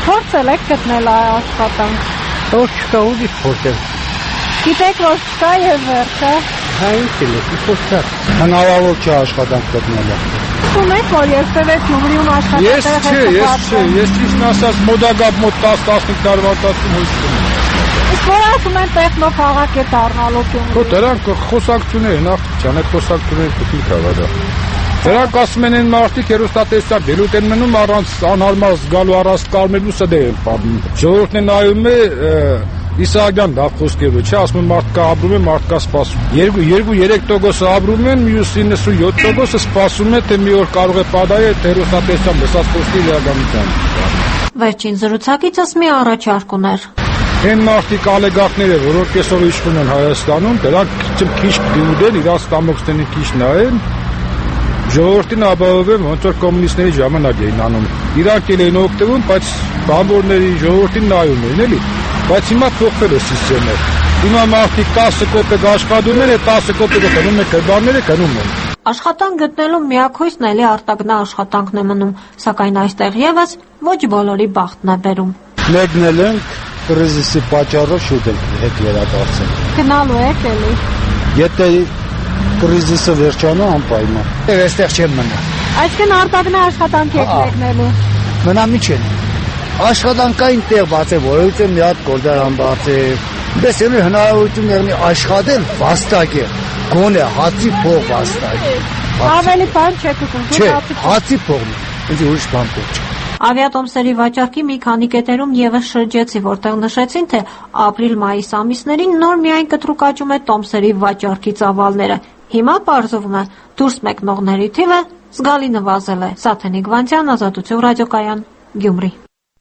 Փորձել եք գտնել այ աշխատանք։ Ոչ չկա ուզի փորձել։ Գիտեք, որ չկա եւ վերջը։ Հա ինչ է, փորձա։ Հնարավոր չէ աշխատանք գտնելը։ Ունեք որ երբևէ Գյումրիում աշխատել Ես ճիշտ ասած մոդագապ մոտ 10-15 տարվա տածում հույս ունեմ։ Իսկ որ ասում են տեխնոփաղակ է դառնալու Գյումրի։ Հո դրանք խոսակցություններ են, աղջիկան, այդ խոսակցությունները պետք է կավադա։ Դրանք ասում են այն մարդիկ հերոստատեսակ դելուտ են մնում առանց անհարմար զգալու առանց կարմելու սդե են պատմում։ Ժողովուրդն է նայում է Իսահակյան լավ խոսքերով, չէ, ասում են մարդկա ապրում է, մարդկա սպասում։ 2-3% ապրում են, մյուս 97% սպասում է, թե մի օր կարող է պատահել հերոստատեսական լսած խոսքի իրականության։ Վերջին զրուցակիցս մի առաջարկ ուներ։ Այն մարդիկ ալեգարխներ են, որոնք այսօր իշխում են Հայաստանում, դրանք քիչ դիուդեն իրաց տամոքստենի քիչ նայեն, ժողովրդին ապահովեն, ոնց որ կոմունիստների ժամանակ էին անում։ Իրանք էլ էին օգտվում, բայց բանվորների ժողովրդին նայում էին, էլի։ Բայց հիմա փոխվել է սիստեմը։ Հիմա մարդիկ 10 կոպեկ աշխատում են, 10 կոպեկը գնում են կերբարները գնում են։ Աշխատանք գտնելու միակույսն էլի արտագնա աշխատանքն է մնում, սակայն այստեղ եւս ոչ բոլորի բախտն է բերում։ Մեկնել ենք կրիզիսի պատճառով շուտ ենք հետ վերադարձել։ Գնալու եք էլի։ Եթե կրիզիսը վերջանա անպայման։ Այստեղ չեմ մնա։ Այսինքն արտագնա աշխատանք եք մեկնելու։ Մնամ ինչ է։ Աշխատանքային տեղ բաց է, որովհետեւ մի հատ գործարան բաց է։ Դες ելի հնարավորություն եղնի աշխատել վաստակ է։ Գոնե հացի փող վաստակ է։ Ավելի բան չեք ուզում։ Չէ, հացի փողն է։ Ինձ ուրիշ բան չէ։ Ավիատոմսերի վաճառքի մի քանի կետերում եւս շրջեցի, որտեղ նշեցին, թե ապրիլ-մայիս ամիսներին նոր միայն կտրուկաճում է տոմսերի վաճառքի ծավալները։ Հիմա պարզվում է, դուրս մեկնողների թիվը զգալի նվազել է։ Սաթենիկ Վանցյան, Ազատություն ռադիոկայան, Գյումրի։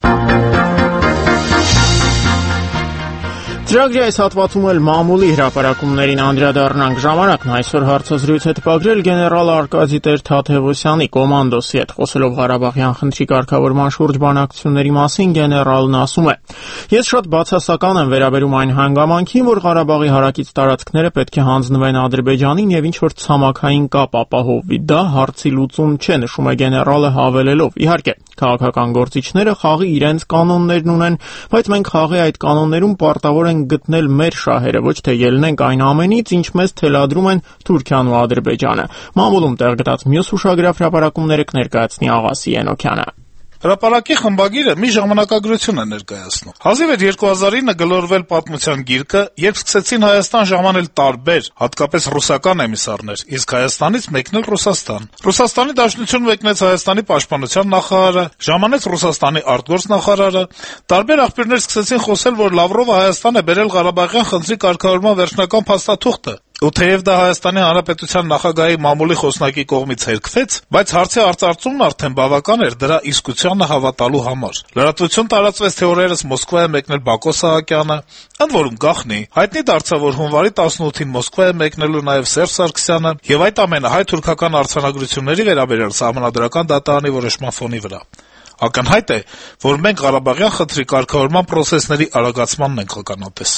Ծրագրի այս հատվածում էլ մամուլի հրապարակումներին անդրադառնանք։ Ժամանակն այսօր հարցազրույց է տպագրել գեներալ Արկադի Տեր-Թադևոսյանի կոմանդոսի հետ խոսելով Ղարաբաղյան խնդրի կարգավորման շուրջ բանակցությունների մասին գեներալն ասում է. Ես շատ բացասական եմ վերաբերում այն հանգամանքին, որ Ղարաբաղի հարակից տարածքները պետք է հանձնվեն Ադրբեջանին եւ ինչ որ ցամաքային կապ ապահովվի։ Դա հարցի լուծում չէ, նշում է գեներալը հավելելով. Իհարկե, քաղաքական գործիչները խաղի իրենց կանոններն ունեն, բայց մենք խաղի այդ կանոններում պարտավոր ենք գտնել մեր շահերը, ոչ թե ելնենք այն ամենից, ինչ մեզ թելադրում են Թուրքիան ու Ադրբեջանը։ Մամուլում տեղ գտած մյուս ուշագրավ հրապարակումները կներկայացնի Աղասի Ենոքյանը։ Հրապարակի խմբագիրը մի ժամանակագրություն է ներկայացնում։ Հազիվ էր 2009 գլորվել պատմության գիրկը, երբ սկսեցին Հայաստան ժամանել տարբեր, հատկապես ռուսական էմիսարներ, իսկ Հայաստանից մեկնել Ռուսաստան։ Ռուսաստանի Դաշնություն մեկնեց Հայաստանի պաշտպանության նախարարը, ժամանեց Ռուսաստանի արտգործնախարարը։ Տարբեր աղբյուրներ սկսեցին խոսել, որ Լավրովը Հայաստան է բերել Ղարաբաղյան խնդրի կարգավորման վերջնական փաստաթուղթը։ Ու թեև դա Հայաստանի Հանրապետության նախագահի մամուլի խոսնակի կողմից հերքվեց, բայց հարցի արծարծումն արդեն բավական էր դրա իսկությանը հավատալու համար։ Լրատվություն տարածվեց, թե օրերս Մոսկվա է մեկնել Բակո Սահակյանը, ընդ որում գաղտնի, հայտնի դարձավ, որ հունվարի 18-ին Մոսկվա է մեկնելու նաև Սերժ Սարգսյանը, եւ այդ ամենը հայ-թուրքական արձանագրությունների վերաբերյալ Սահմանադրական դատարանի որոշման ֆոնի վրա։ Ակնհայտ է, որ մենք Ղարաբաղյան խնդրի կարգավորման պրոցեսների արագացմանն ենք ականատես։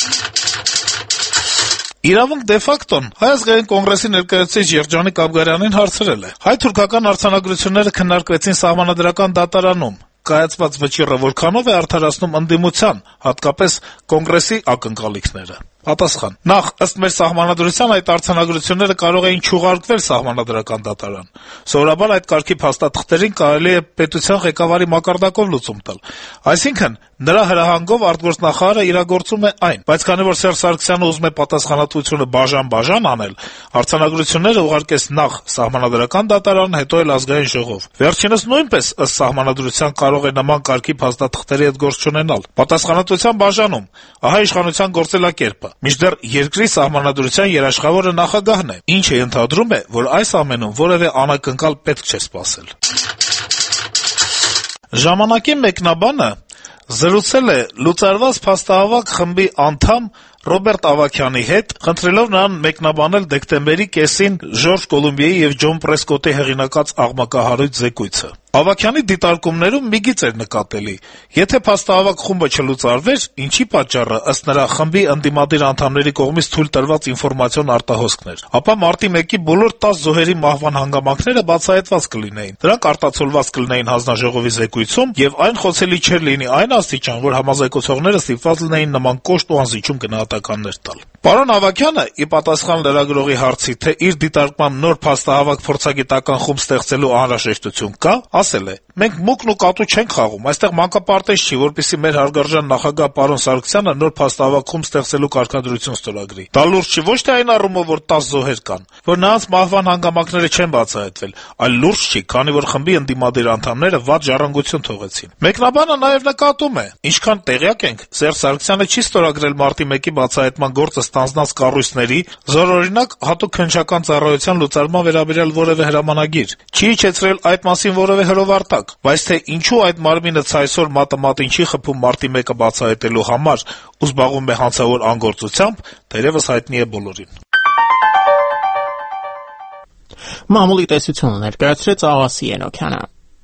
Իրավունք դե ֆակտոն Հայ ազգային կոնգրեսի ներկայացուցիչ Երջանիկ Աբգարյանին հարցրել է. հայ-թուրքական արձանագրությունները քննարկվեցին Սահմանադրական դատարանում, կայացված վճիռը որքանով է արդարացնում ընդդիմության, հատկապես կոնգրեսի ակնկալիքները։ Պատասխան. նախ, ըստ մեր սահմանադրության այդ արձանագրությունները կարող էին չուղարկվել Սահմանադրական դատարան։ Սովորաբար այդ կարգի փաստաթղթերին կարելի է պետության ղեկավարի մակարդակով լուծում տալ։ Այսինքն, նրա հրահանգով արտգործնախարարը իրագործում է այն, բայց քանի որ Սերժ Սարգսյանը ուզում է պատասխանատվությունը բաժան-բաժան անել, արձանագրությունները ուղարկեց նախ Սահմանադրական դատարան, հետո էլ Ազգային ժողով։ Վերջինս նույնպես ըստ սահմանադրության կարող է նման կարգի փաստաթղթերի հետ գործ չունենալ։ Պատասխանատվության բաժանում, ահա իշխանության գործելակերպը։ Մինչդեռ երկրի սահմանադրության երաշխավորը նախագահն է, ինչը ենթադրում է, որ այս ամենում որևէ անակնկալ պետք չէ սպասել։ Ժամանակի մեկնաբանը զրուցել է լուծարված փաստահավաք խմբի անդամ Ռոբերտ Ավագյանի հետ, խնդրելով նրան մեկնաբանել դեկտեմբերի կեսին Ժորժ Կոլումբիայի եւ Ջոն Պրեսկոտի հեղինակած աղմկահարույց զեկույցը։ Ավագյանի դիտարկումներում մի գիծ էր նկատելի. եթե փաստահավաք խումբը չլուծարվեր, ինչի պատճառը ըստ նրա խմբի ընդդիմադիր անդամների կողմից թույլ տրված ինֆորմացիոն արտահոսքն էր, ապա մարտի 1-ի բոլոր 10 զոհերի մահվան հանգամանքները բացահայտված կլինեին։ Դրանք արտացոլված կլինեին հանձնաժողովի զեկույցում, եւ այն խոցելի չէր լինի այն աստիճան, որ համազեկուցողները ստիպված լինեին նման կոշտ ու անզիջում գնահատականներ տալ։ Պարոն Ավագյանը, ի պատասխան լրագրողի հարցի, թե իր դիտարկման նոր փաստահավաք փորձագիտական խումբ ստեղծելու անհրաժեշտություն կա, ասել է. մենք մուկն ու կատու չենք խաղում, այստեղ մանկապարտեզ չի, որպեսզի մեր հարգարժան նախագահ պարոն Սարգսյանը նոր փաստահավաք խումբ ստեղծելու կարգադրություն ստորագրի։ Դա լուրջ չի ոչ թե այն առումով, որ 10 զոհեր կան, որ նրանց մահվան հանգամանքները չեն բացահայտվել, այլ լուրջ չի, քանի որ խմբի ընդդիմադիր անդամները վատ ժառանգություն թողեցին։ Մեկնաբանը նաև նկատում է, ինչքան տեղյակ ենք, Սերժ Սարգսյանը չի ստորագրել մարտի 1-ի բացահայտման գործը ստանձնած կառույցների, զորօրինակ հատուկ քննչական ծառայության լուծարման վերաբերյալ որևէ հրամանագիր, չի իջեցրել այդ մասին որևէ հրովարտակ, բայց թե ինչու այդ մարմինը ցայսօր մատը մատին չի խփում մարտի 1-ը բացահայտելու համար ու զբաղվում է հանցավոր անգործությամբ, թերևս հայտնի է բոլորին։ Մամուլի տեսությունը ներկայացրեց Աղասի Ենոքյանը։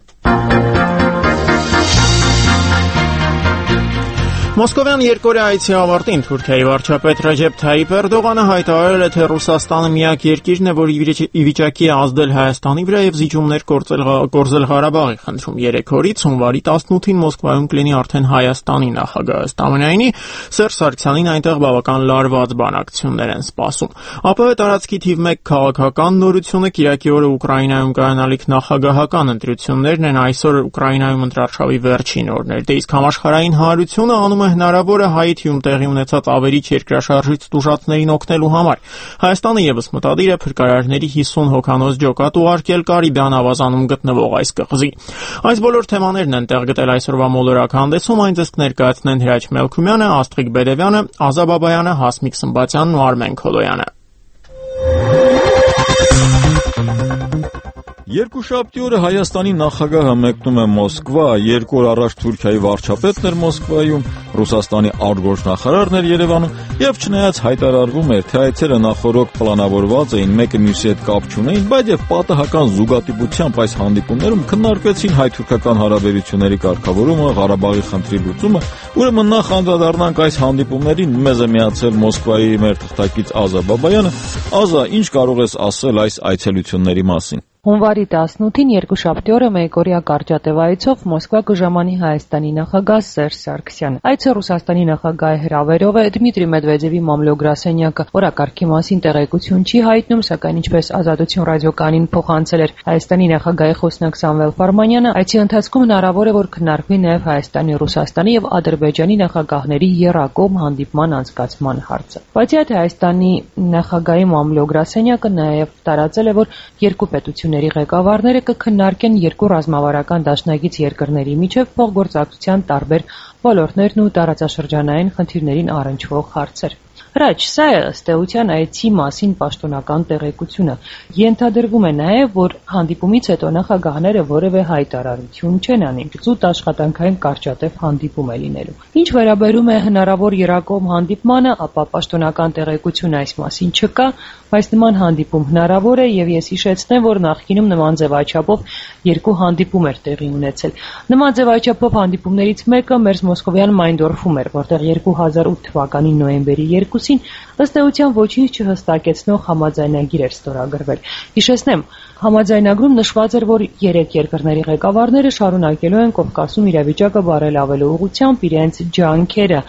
Մոսկովյան երկօրյա այցի ավարտին Թուրքիայի վարչապետ Ռեջեփ Թայիփ Էրդողանը հայտարարել է, թե Ռուսաստանը միակ երկիրն է, որ ի վիճակի է ազդել Հայաստանի վրա եւ զիջումներ կորզել Ղարաբաղի խնդրում։ 3 օրից հունվարի 18-ին Մոսկվայում կլինի արդեն Հայաստանի նախագահ։ Ըստ ամենայնի, Սերժ Սարգսյանին այնտեղ բավական լարված բանակցություններ են սպասում։ ԱՊՀ տարածքի թիվ 1 քաղաքական նորությունը Կիրակի օրը Ուկրաինայում կայանալիք նախագահական ընտրություններն են, այսօր Ուկրաինայում ընտրարշավի վերջին օրն էր։ Դե իսկ համաշխարհային հանրությունը անում հնարավոր է Հայիթիում տեղի ունեցած ավերիչ երկրաշարժից տուժածներին օգնելու համար։ Հայաստանը եւս մտադիր է փրկարարների 50 հոգանոց ջոկատ ուղարկել Կարիբյան ավազանում գտնվող այս կղզի։ Այս բոլոր թեմաներն են տեղ գտել այսօրվա մոլորակ հանդեսում, այն ձեզ կներկայացնեն Հրաչ Մելքումյանը, Աստղիկ Բերևյանը, Ազա Բաբայանը, Հասմիկ Սմբատյանն ու Արմեն Քոլոյանը։ Երկուշաբթի օրը Հայաստանի նախագահը մեկնում է Մոսկվա, 2 օր առաջ Թուրքիայի վարչապետն էր Մոսկվայում, Ռուսաստանի արտգործնախարարն էր Երևանում, եւ չնայած հայտարարվում էր, թե այցերը նախօրոք պլանավորված էին, մեկը մյուսի հետ կապ չունեին, բայց եւ պատահական զուգադիպությամբ այս հանդիպումներում քննարկվեցին հայ-թուրքական հարաբերությունների կարգավորումը, Ղարաբաղի խնդրի լուծումը, ուրեմն նախ անդրադառնանք այս հանդիպումներին, մեզ է միացել Մոսկվայի մեր թղթակից Ազա Բաբայանը։ Ազա, ինչ կարող ես ասել այս այցելությունների մասին։ Հունվարի 18-ին երկուշաբթի օրը մեկօրյա կարճատև այցով Մոսկվա կժամանի Հայաստանի նախագահ Սերժ Սարգսյանը։ Այցը Ռուսաստանի նախագահի հրավերով է Դմիտրի Մեդվեդևի մամլո-գրասենյակը օրակարգի մասին տեղեկություն չի հայտնում, սակայն ինչպես Ազատություն ռադիոկայանին փոխանցել էր Հայաստանի նախագահի խոսնակ Սամվել Ֆարմանյանը, այցի ընթացքում հնարավոր է որ քննարկվի նաև Հայաստանի, Ռուսաստանի եւ Ադրբեջանի նախագահների եռակողմ հանդիպման անցկացման հարցը։ Բացի այդ Հայաստանի նախագահի մամլո-գրասենյակը նաև տարածել է, որ երկու պետությունների ղեկավարները կքննարկեն երկու ռազմավարական դաշնակից երկրների միջև փոխգործակցության տարբեր ոլորտներն ու տարածաշրջանային խնդիրներին առնչվող հարցեր։ Հրաչ, սա է ըստ էության այցի մասին պաշտոնական տեղեկությունը։ Ենթադրվում է նաև, որ հանդիպումից հետո նախագահները որևէ հայտարարություն չեն անի, զուտ աշխատանքային կարճատև հանդիպում է լինելու։ Ինչ վերաբերում է հնարավոր եռակողմ հանդիպմանը, ապա պաշտոնական տեղեկություն այս մասին չկա, բայց նման հանդիպում հնարավոր է եւ ես հիշեցնեմ, որ նախկինում նման ձևաչափով երկու հանդիպում էր տեղի ունեցել։ Նման ձևաչափով հանդիպումներից մեկը մեր Մոսկովյան Մայնդորֆում էր, որտեղ 2008 թվականի նոյեմբերի 2-ին ըստ էության ոչինչ չհստակեցնող համաձայնագիր էր ստորագրվել։ Հիշեցնեմ, համաձայնագրում նշված էր, որ 3 երկրների ղեկավարները շարունակելու են Կովկասում իրավիճակը բարելավելու ուղղությամբ իրենց ջանքերը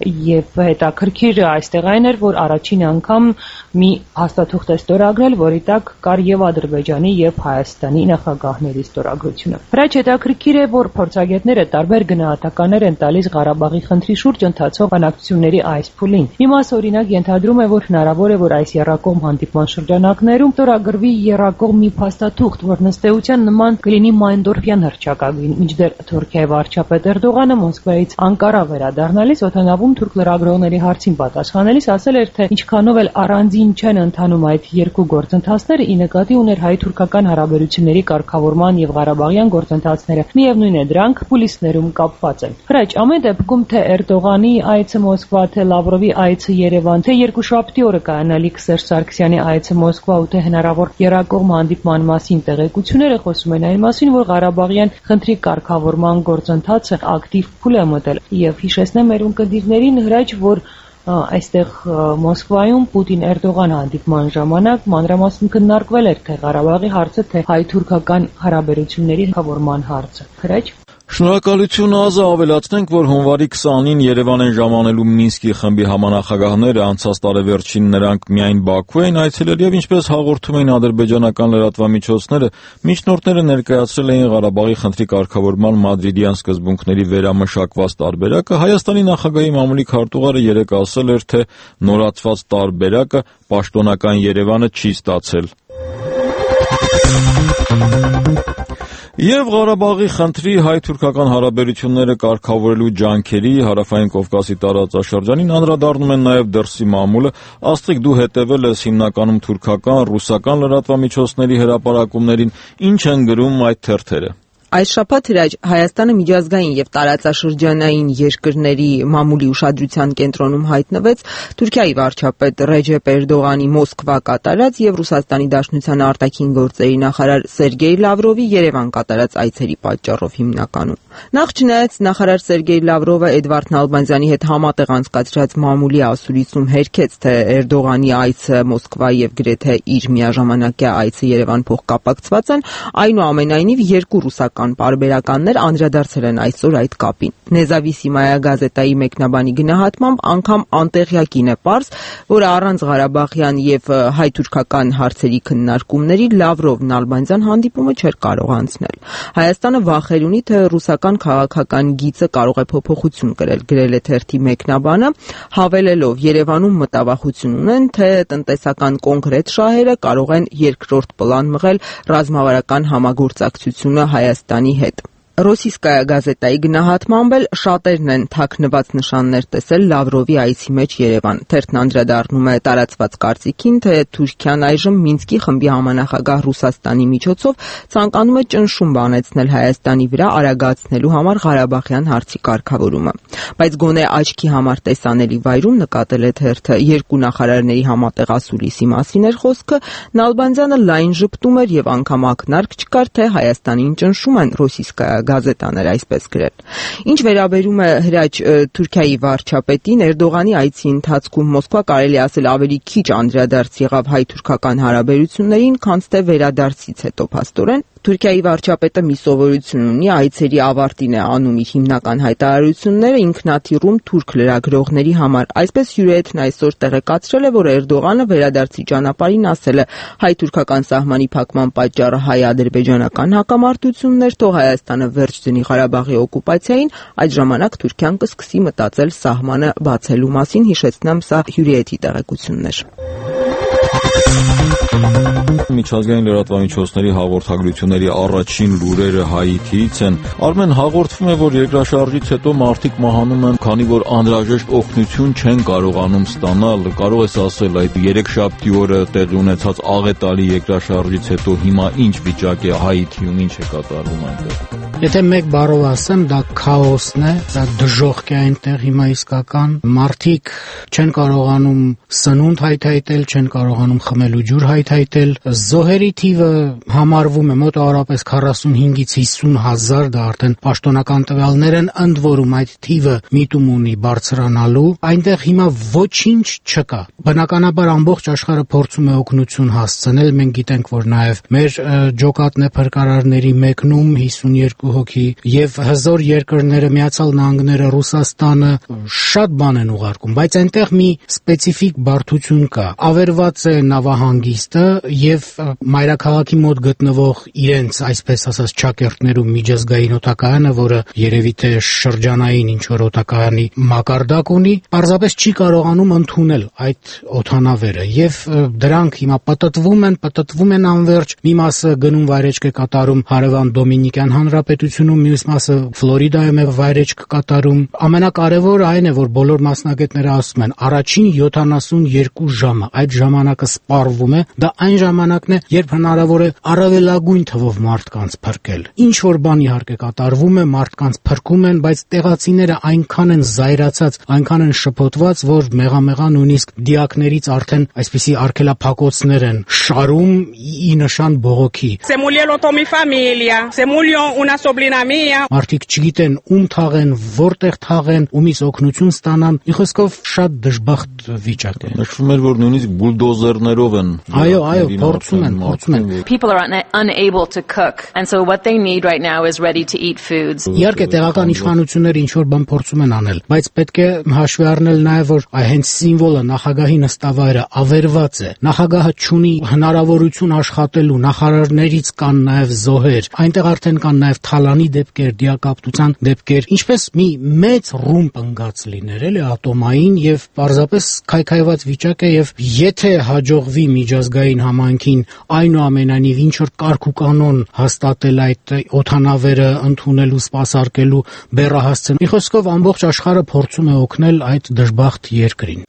եւ հետաքրքիրը այստեղ այն էր, որ առաջին անգամ մի հաստատուղթ է ստորագրել, որի տակ կար եւ Ադրբեջանի եւ Հայաստանի նախագահների ստորագրությունը։ Հրաչ հետաքրքիր է, որ փորձագետները տարբեր գնահատականներ են տալիս Ղարաբաղի խնդրի շուրջ ընթացող բանակցությունների այս փուլին։ Մի մաս օրինակ ենթադրում է, որ հնարավոր է, որ այս եռակողմ հանդիպման շրջանակներում ստորագրվի եռակողմ մի փաստաթուղթ, որն ըստ էության նման կլինի Մայնդորֆյան հռչակագրին, մինչդեռ Թուրքիայի վարչապետ Էրդողանը Մոսկվայից Անկարա վերադառնալիս օդանավում թուրք լրագրողների հարցին պատասխանելիս ասել էր, թե ինչքանով էլ առանձին չեն ընթանում այդ երկու գործընթացները, ի նկատի ուներ հայ-թուրքական հարաբերությունների կարգավորման եւ Ղարաբաղյան գործընթացները, միևնույն է դրանք կուլիսներում կապված են։ Հրաչ, ամեն դեպքում թե Էրդողանի այցը Մոսկվա, թե Լավրովի այցը Երևան, թե երկուշաբթի օրը կայանալիք Սերժ Սարգսյանի այցը Մոսկվա ու թե հնարավոր եռակողմ հանդիպման մասին տեղեկությունները խոսում են այն մասին, որ Ղարաբաղյան խնդրի կարգավորման գործընթացը ակտիվ փուլ է մտել եւ հիշեցնեմ մեր ունկնդիրներին հրաչ, որ այստեղ Մոսկվայում Պուտին-Էրդողան հանդիպման ժամանակ մանրամասն քննարկվել էր թե Ղարաբաղի հարցը, թե հայ-թուրքական հարաբերությունների կարգավորման հարցը։ Հրաչ Շնորհակալություն Ազա, ավելացնենք, որ հունվարի 20-ին Երևան են ժամանելու Մինսկի խմբի համանախագահները, անցած տարեվերջին նրանք միայն Բաքու էին այցելել եւ ինչպես հաղորդում էին ադրբեջանական լրատվամիջոցները, միջնորդները ներկայացրել էին Ղարաբաղի խնդրի կարգավորման մադրիդյան սկզբունքների վերամշակված տարբերակը, Հայաստանի նախագահի մամուլի քարտուղարը երեկ ասել էր, թե նորացված տարբերակը պաշտոնական Երևանը չի ստացել։ Եվ Ղարաբաղի խնդրի հայ-թուրքական հարաբերությունները կարգավորելու ջանքերի Հարավային Կովկասի տարածաշրջանին անդրադառնում են նաև դրսի մամուլը, Աստղիկ դու հետևել ես հիմնականում թուրքական, ռուսական լրատվամիջոցների հրապարակումներին, ինչ են գրում այդ թերթերը։ Այս շաբաթ հրաչ Հայաստանը միջազգային եւ տարածաշրջանային երկրների մամուլի ուշադրության կենտրոնում հայտնվեց Թուրքիայի վարչապետ Ռեջեփ Էրդողանի Մոսկվա կատարած եւ Ռուսաստանի Դաշնության արտաքին գործերի նախարար Սերգեյ Լավրովի Երևան կատարած այցերի պատճառով հիմնականում։ Նախ չնայած նախարար Սերգեյ Լավրովը Էդվարդ Նալբանդյանի հետ համատեղ անցկացրած մամուլի ասուլիսում հերքեց, թե Էրդողանի այցը Մոսկվա եւ գրեթե իր միաժամանակյա այցը Երևան փոխկապակցված են, այնուամենայնիվ երկու ռուսական պարբերականներ անդրադարձել են այսօր այդ կապին։ Նեզավիսիմայա գազետայի մեկնաբանի գնահատմամբ անգամ անտեղյակին է պարզ, որ առանց Ղարաբաղյան եւ հայ-թուրքական հարցերի քննարկումների Լավրով-Նալբանդյան հանդիպումը չէր կարող անցնել։ Հայաստանը վախեր ունի, թե ռուսական քաղաքական գիծը կարող է փոփոխություն կրել, գրել է թերթի մեկնաբանը, հավելելով Երևանում մտավախություն ունեն, թե տնտեսական կոնկրետ շահերը կարող են երկրորդ պլան մղել ռազմավարական համագործակցությունը Հայաստանի հետ։ Ռոսիյսկայա գազետայի գնահատմամբ էլ շատերն են թաքնված նշաններ տեսել Լավրովի այցի մեջ Երևան։ Թերթն անդրադառնում է տարածված կարծիքին, թե Թուրքիան այժմ Մինսկի խմբի համանախագահ Ռուսաստանի միջոցով ցանկանում է ճնշում բանեցնել Հայաստանի վրա արագացնելու համար Ղարաբաղյան հարցի կարգավորումը։ Բայց գոնե աչքի համար տեսանելի վայրում նկատել է թերթը երկու նախարարների համատեղ ասուլիսի մասին էր խոսքը, Նալբանդյանը լայն ժպտում էր եւ անգամ ակնարկ չկար, թե Հայաստանին ճնշում են Ռոսիյսկայա գազետաներ այսպես գրել։ Ինչ վերաբերում է հրաչ Թուրքիայի վարչապետին, Էրդողանի այցի ընթացքում Մոսկվա կարելի ասել ավելի քիչ անդրադարձ եղավ հայ-թուրքական հարաբերություններին, քան թե վերադարձից հետո փաստորեն Թուրքիայի վարչապետը մի սովորություն ունի, այցերի ավարտին է անում իր հիմնական հայտարարությունները ինքնաթիռում թուրք լրագրողների համար։ Այսպես Հյուրեթն այսօր տեղեկացրել է, որ Էրդողանը վերադարձի ճանապարհին ասել է հայ-թուրքական սահմանի փակման պատճառը հայ-ադրբեջանական հակամարտությունն էր, թող Հայաստանը վերջ դնի Ղարաբաղի օկուպացիային, այդ ժամանակ Թուրքիան կսկսի մտածել սահմանը բացելու մասին, հիշեցնեմ, սա Հյուրեթի տեղեկությունն էր։ Միջազգային լրատվամիջոցների հաղորդագրությունների առաջին լուրերը Հայիթիից են։ Արմեն, հաղորդվում է, որ երկրաշարժից հետո մարդիկ մահանում են, քանի որ անհրաժեշտ օգնություն չեն կարողանում ստանալ։ Կարող ես ասել, այդ երեքշաբթի օրը տեղի ունեցած աղետալի երկրաշարժից հետո հիմա ինչ վիճակ է Հայիթիում, ինչ է կատարվում այնտեղ։ Եթե մեկ բառով ասեմ, դա քաոսն է, դա դժոխք է այնտեղ հիմա իսկական։ Մարդիկ չեն կարողանում սնունդ հայթայթել, չեն կարողանում խմելու ջուր հայթայթել։ Զոհերի թիվը համարվում է մոտավորապես 45-ից 50 հազար, դա արդեն պաշտոնական տվյալներ են, ընդ որում այդ թիվը միտում ունի բարձրանալու։ Այնտեղ հիմա ոչինչ չկա։ Բնականաբար ամբողջ աշխարհը փորձում է օգնություն հասցնել։ Մենք գիտենք, որ նաև մեր ջոկատն է փրկարարների մեկնում 52 հոգի եւ հզոր երկրները, Միացյալ Նահանգները, Ռուսաստանը շատ բան են ուղարկում, բայց այնտեղ մի սպეციფიկ բարդություն կա։ Ավերված է նավահանգիստը եւ մայրաքաղաքի մոտ գտնվող իրենց, այսպես ասած, ճակերտներում միջազգային օդակայանը, որը երևի թե շրջանային ինչ որ օդակայանի մակարդակ ունի, պարզապես չի կարողանում ընդունել այդ օդանավերը եւ դրանք հիմա պատտվում են անverջ։ Մի մասը գնում վայրեջք է կատարում Հարևան Դոմինիկյան Հանրապետություն, պետությունում, մյուս մասը Ֆլորիդայում է վայրեջք կատարում։ Ամենակարևորը այն է, որ բոլոր մասնագետները ասում են, առաջին 72 ժամը այդ ժամանակը սպառվում է, դա այն ժամանակն է, երբ հնարավոր է առավելագույն թվով մարդկանց փրկել։ Ինչ որ բան իհարկե կատարվում է, մարդկանց փրկում են, բայց տեղացիները այնքան են զայրացած, այնքան են շփոթված, որ մեղամեղա նույնիսկ դիակներից արդեն այսպիսի արգելափակոցներ են շարում ի նշան բողոքի։ Մարդիկ չգիտեն ում թաղեն, որտեղ թաղեն, ումից օգնություն ստանան։ Ի խոսքով շատ դժբախտ վիճակ է։ Նշվում էր, որ նույնիսկ բուլդոզերներով են։ Այո, փորձում են։ People are unable to cook, and so what they need right now is ready to eat foods. Իհարկե տեղական իշխանությունները ինչ որ բան փորձում են անել, բայց պետք է հաշվի առնել նաև, որ հենց սիմվոլը նախագահի նստավայրը ավերված է։ Նախագահը չունի հնարավորություն աշխատելու, նախարարներից կան նաև զոհեր։ Այնտեղ արդեն կան նաև թալանի դեպքեր, դիակապտության դեպքեր, ինչպես մի մեծ ռումբ ընկած լիներ, էլի ատոմային եւ պարզապես քայքայված վիճակ է եւ եթե հաջողվի միջազգային համայնքին այնուամենայնիվ ինչ որ կարգ ու կանոն հաստատել այդ օդանավերը ընդունելու, սպասարկելու, բեռահասցնել։ Մի խոսքով ամբողջ աշխարհը փորձում է օգնել այդ դժբախտ երկրին։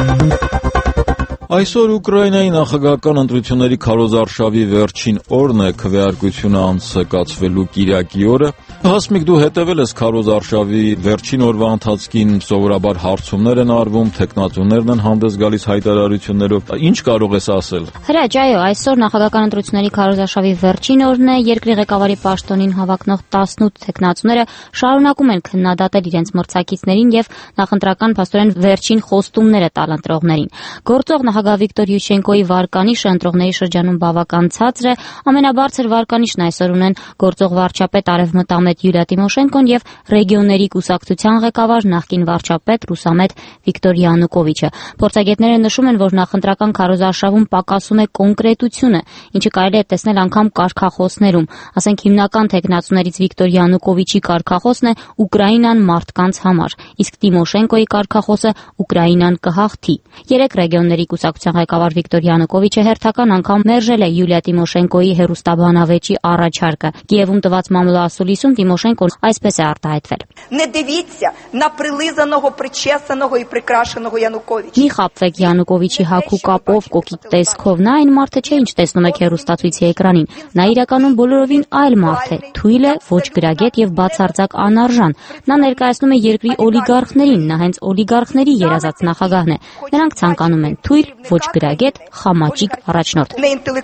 Այսօր Ուկրաինայի նախագահական ընտրությունների քարոզարշավի վերջին օրն է, քվեարկությունը անցկացվելու կիրակի օրը։ Հասմիկ, դու հետևել ես քարոզարշավի վերջին օրվա ընթացքին, սովորաբար հարցումներ են արվում, թեկնածուներն են հանդես գալիս հայտարարություններով։ Ինչ կարող ես ասել։ Հրաչ, այո, այսօր նախագահական ընտրությունների քարոզարշավի վերջին օրն է, երկրի ղեկավարի պաշտոնին հավակնող 18 թեկնածուները շարունակում են քննադատել իրենց մրցակիցներին եւ նախընտրական փաստորեն վերջին խոստումները տալ ընտրողներին։ Գործող նախագահ Վիկտոր Յուշչենկոյի վարկանիշը ընտրողների շրջանում բավական ցածր է, ամենաբարձր վարկանիշն այսօր ունեն գործող վարչապետ Արևմտամետ Յուլիա Տիմոշենկոն եւ ռեգիոնների կուսակցության ղեկավար նախկին վարչապետ Ռուսամետ Վիկտոր Յանուկովիչը։ Փորձագետները նշում են, որ նախընտրական քարոզարշավում պակասում է կոնկրետությունը, ինչը կարելի է տեսնել անգամ կարգախոսներում։ Ասենք հիմնական թեկնածուներից Վիկտոր Յանուկովիչի կարգախոսն է Ուկրաինան մարդկանց համար, իսկ Տիմոշենկոյի կարգախոսը Ուկրաինան կհաղթի։ 3 ռեգիոնների կուսակցության ղեկավար Վիկտոր Յանուկովիչը հերթական անգամ մերժել է Յուլիա Տիմոշենկոյի հեռուստաբանավեճի առաջարկը։ Կիևում տված մամլոասուլիսում Տիմոշենկոն այսպես է արտահայտվել. Մի խաբվեք Յանուկովիչի հագու կապով, կոկիկ տեսքով, նա այն մարդը չէ, ինչ տեսնում եք հեռուստացույցի էկրանին։ Նա իրականում բոլորովին այլ մարդ է, թույլ է, ոչ գրագետ եւ բացարձակ անարժան։ Նա ներկայացնում է երկրի օլիգարխներին, նա հենց օլիգարխների երազած նախագահն է։ Նրանք ցանկանում են թույլ, ոչ գրագետ, խամաճիկ առաջնորդ։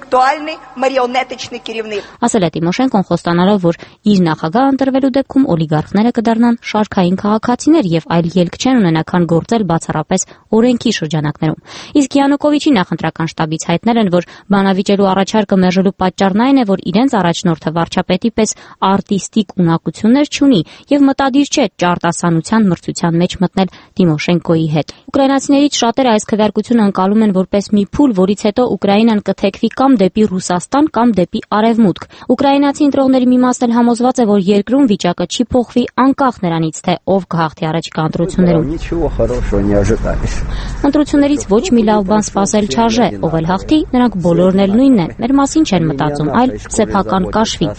Ասել է Տիմոշենկոն, խոստանալով, որ իր նախագահ ընտրվելու դեպքում օլիգարխները կդառնան շարքային քաղաքացիներ եւ այլ ելք չեն ունենա քան գործել բացառապես օրենքի շրջանակներում։ Իսկ Յանուկովիչի նախընտրական շտաբից հայտնել են, որ բանավիճելու առաջարկը մերժելու պատճառն այն է, որ իրենց առաջնորդը վարչապետի պես արտիստիկ ունակություններ չունի եւ մտադիր չէ ճարտասանության մրցության մեջ մտնել Տիմոշենկոյի հետ։ Ուկրաինացիներից շատերը այս քվեարկությունը անցալում են որպես մի փուլ, որից հետո Ուկրաինան կթեքվի կամ դեպի Ռուսաստան, կամ դեպի Արևմուտք։ Ուկրաինացի ընտրողների մի մասն էլ համոզված է, որ երկրում վիճակը չի փոխվի անկախ նրանից, թե ով կհաղթի առաջիկա ընտրություններում։ Ընտրություններից ոչ մի լավ բան սպասել չարժե, ով էլ հաղթի, նրանք բոլորն էլ նույնն են, մեր մասին չեն մտածում, այլ սեփական կաշվի։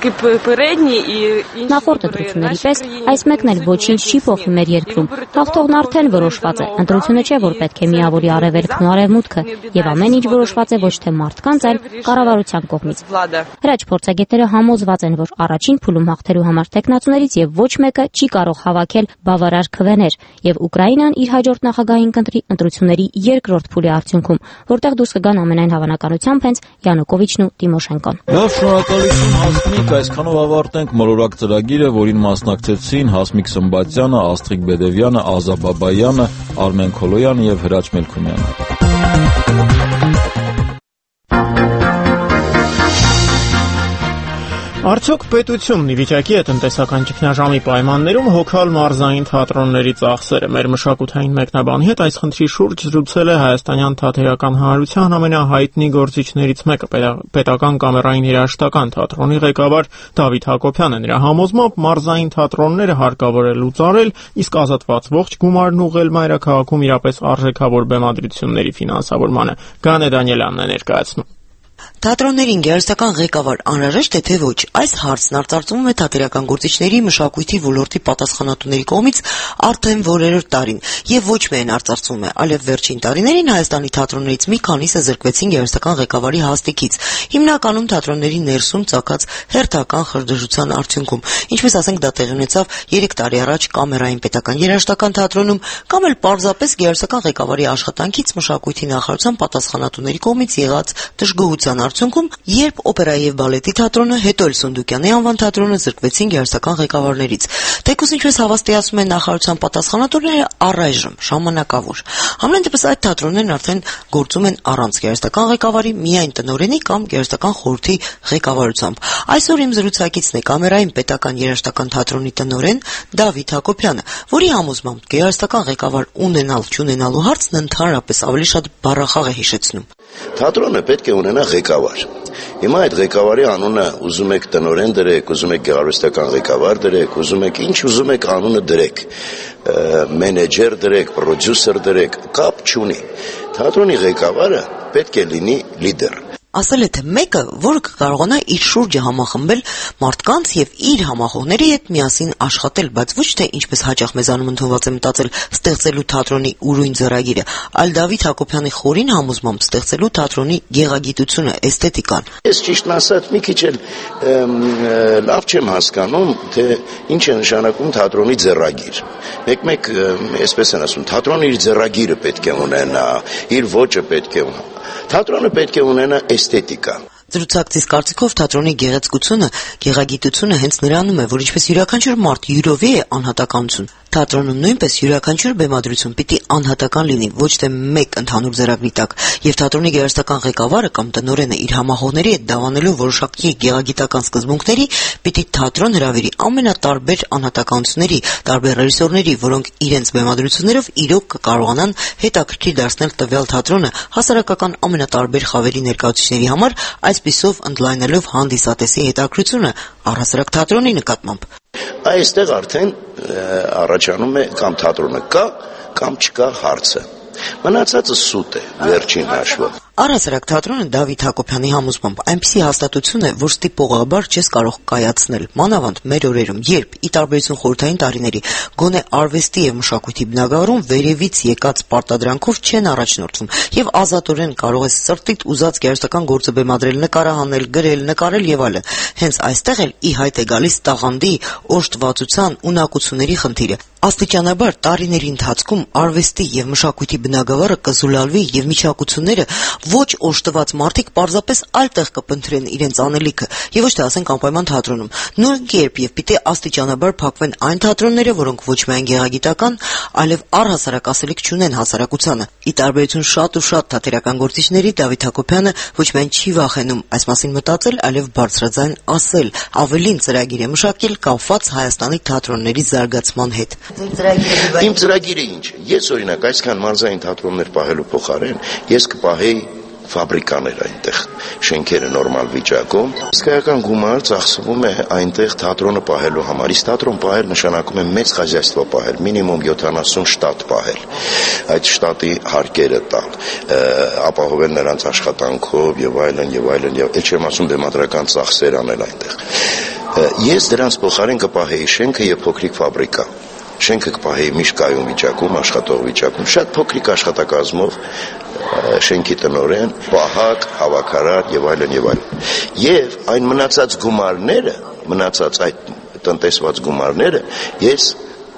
Նախորդ ընտրությունների պես այս մեկն էլ ոչինչ չի փոխի մեր երկրում։ Հաղթողն արդեն որոշված է։ Ընտրությունը չէ, որ պետք է միավորի Արևելքն ու Արևմուտքը, եւ ամեն ինչ որոշված է ոչ թե մարդկանց, այլ կառավարության կողմից։ Հրաչ փորձագետները համոզված են, որ առաջին փուլում հաղթելու համար տեխնացուներից եւ ոչ մեկը չի կարող հավաքել բավարար քվեներ, եւ Ուկրաինան իր հաջորդ նախագահին կընտրի ընտրությունների երկրորդ փուլի արդյունքում, որտեղ դուրս կգան ամենայն հավանականությամբ հենց Յանուկովիչն ու Տիմոշենկոն։ Լավ, շնորհակալություն Հասմիկ, այսքանով ավարտենք մոլորակ ծրագիրը, որին մասնակցեցին Հասմիկ Սմբատյանը, Աստղիկ Բեդևյանը, Ազա Բաբայանը, Արմեն Քոլոյանը եւ Հրաչ Մելքումյանը։ Արդյոք պետությունն ի վիճակի է տնտեսական ճգնաժամի պայմաններում հոգալ մարզային թատրոնների ծախսերը։ Մեր մշակութային մեկնաբանի հետ այս խնդրի շուրջ զրուցել է հայաստանյան թատերական հանրության ամենահայտնի գործիչներից մեկը, պետական կամերային երաժշտական թատրոնի ղեկավար Դավիթ Հակոբյանը։ Նրա համոզմամբ մարզային թատրոնները հարկավոր է լուծարել, իսկ ազատված ողջ գումարն ուղղել մայրաքաղաքում իրապես արժեքավոր բեմադրությունների ֆինանսավորմանը։ Գանե Դանիելյանն է ներկայացնում։ Թատրոններին գեղարվեստական ղեկավար անհրաժեշտ է թե ոչ, այս հարցն արծարծվում է թատերական գործիչների, մշակույթի ոլորտի պատասխանատուների կողմից արդեն որերորդ տարին, եւ ոչ միայն արծարծվում է, այլև վերջին տարիներին Հայաստանի թատրոններից մի քանիսը զրկվեցին գեղարվեստական ղեկավարի հաստիքից, հիմնականում թատրոնների ներսում ծագած հերթական խրդժության արդյունքում, ինչպես ասենք դա տեղի ունեցավ 3 տարի առաջ Կամերային պետական երաժշտական թատրոնում, կամ էլ պարզապես գեղարվեստական ղեկավարի աշխատանքից մշակույթի նախարարության պատասխանատուների կողմից եղած դժգոհության արդյունքում, երբ օպերայի եւ բալետի թատրոնը, հետո էլ Սունդուկյանի անվան թատրոնը զրկվեցին գեղարվեստական ղեկավարներից։ Թեկուզ ինչպես հավաստիացում են նախարարության պատասխանատուները, առայժմ ժամանակավոր։ Համենայն դեպս այդ թատրոններն արդեն գործում են առանց գեղարվեստական ղեկավարի, միայն տնօրենի կամ գեղարվեստական խորհրդի ղեկավարությամբ։ Այսօր իմ զրուցակիցն է Կամերային պետական երաժշտական թատրոնի տնօրեն Դավիթ Հակոբյանը, որի համոզմամբ գեղարվեստական ղեկավար ունենալ-չունենալու հարցն ընդհանրապես ավելի շատ բառախաղ է հիշեցնում։ Թատրոնը պետք է ունենա ղեկավար։ Հիմա այդ ղեկավարի անունը ուզում եք տնօրեն դրեք, ուզում եք գեղարվեստական ղեկավար դրեք, ուզում եք ինչ ուզում եք անունը դրեք, մենեջեր դրեք, պրոդյուսեր դրեք, կապ չունի։ Թատրոնի ղեկավարը պետք է լինի լիդեր։ Ասել է թե մեկը, որը կկարողանա իր շուրջը համախմբել մարդկանց եւ իր համախոհների հետ միասին աշխատել, բայց ոչ թե ինչպես հաճախ մեզանում ընդունված է մտածել ստեղծելու թատրոնի ուրույն ձեռագիրը, այլ Դավիթ Հակոբյանի խորին համոզմամբ ստեղծելու թատրոնի գեղագիտությունը, էսթետիկան։ Ես ճիշտն ասած մի քիչ էլ լավ չեմ հասկանում, թե ինչ է նշանակում թատրոնի ձեռագիր։ Մեկ-մեկ այսպես են ասում, թատրոնը իր ձեռագիրը պետք է ունենա, իր ոճը պետք է ունենա։ Թատրոնը պետք է ունենա էսթետիկա։ Զրուցակցիս կարծիքով թատրոնի գեղեցկությունը, գեղագիտությունը հենց նրանում է, որ ինչպես յուրաքանչյուր մարդ յուրովի է անհատականություն, թատրոնում նույնպես յուրաքանչյուր բեմադրություն պիտի անհատական լինի, ոչ թե մեկ ընդհանուր ձեռագրի տակ, եւ թատրոնի գեղարվեստական ղեկավարը կամ տնօրենը իր համախոհների հետ դավանելու որոշակի գեղագիտական սկզբունքների պիտի թատրոն հրավիրի ամենատարբեր անհատականությունների, տարբեր ռեժիսորների, որոնք իրենց բեմադրություններով իրոք կկարողանան հետաքրքիր դարձնել տվյալ թատրոնը հասարակական ամենատարբեր խավերի ներկայացուցիչների համար, այսպիսով ընդլայնելով հանդիսատեսի հետաքրքրությունը առհասարակ թատրոնի նկատմամբ։ Այստեղ արդեն առաջանում է կամ թատրոնը կա, կամ չկա հարցը։ Մնացածը սուտ է, վերջին հաշվով։ Առհասարակ թատրոնը Դավիթ Հակոբյանի համոզմամբ այնպիսի հաստատություն է, որ ստիպողաբար չես կարող կայացնել, մանավանդ մեր օրերում, երբ ի տարբերություն խորհրդային տարիների գոնե արվեստի եւ մշակույթի բնագավառում վերևից եկած պարտադրանքով չեն առաջնորդվում եւ ազատորեն կարող ես սրտիդ ուզած գեղարվեստական գործը բեմադրել, նկարահանել, գրել, նկարել եւ այլն։ Հենց այստեղ էլ ի հայտ է գալիս տաղանդի, օժտվածության, ունակությունների խնդիրը։ Աստիճանաբար տարիների ընթացքում արվեստի եւ մշակույթի բնագավառը կզուլալվի եւ միջակությունները ոչ օժտված մարդիկ պարզապես այլ տեղ կփնտրեն իրենց անելիքը եւ ոչ թե ասենք անպայման թատրոնում։ Նույն կերպ եւ պիտի աստիճանաբար փակվեն այն թատրոնները, որոնք ոչ միայն գեղագիտական, այլև առհասարակ ասելիք չունեն հասարակությանը։ Ի տարբերություն շատ ու շատ թատերական գործիչների, Դավիթ Հակոբյանը ոչ միայն չի վախենում այս մասին մտածել, այլև բարձրաձայն ասել, ավելին ծրագիր է մշակել կապված Հայաստանի թատրոնների զարգացման հետ։ Իմ ծրագիրը ինչ է։ Ես օրինակ այսքան մարզային թատրոններ պահելու փոխարեն ես կպահեի ֆաբրիկաներ այնտեղ, շենքերը նորմալ վիճակում, իսկական գումար ծախսվում է այնտեղ թատրոնը պահելու համար։ Իսկ թատրոն պահել նշանակում է մեծ խազայство պահել, մինիմում 70 շտատ պահել, այդ շտատի հարկերը տալ, ապահովել նրանց աշխատանքով եւ այլն եւ այլն, եւ էլ չեմ ասում բեմադրական ծախսեր անել այնտեղ։ Ես դրանց փոխարեն կպահեի շենքը եւ փոքրիկ ֆաբրիկա։ Շենքը կպահեի միշտ կայուն վիճակում, աշխատող վիճակում, շատ փոքրիկ աշխատակազմով, շենքի տնօրեն, պահակ, հավաքարար եւ այլն եւ այլն։ Եվ այն մնացած գումարները, մնացած այդ տնտեսված գումարները ես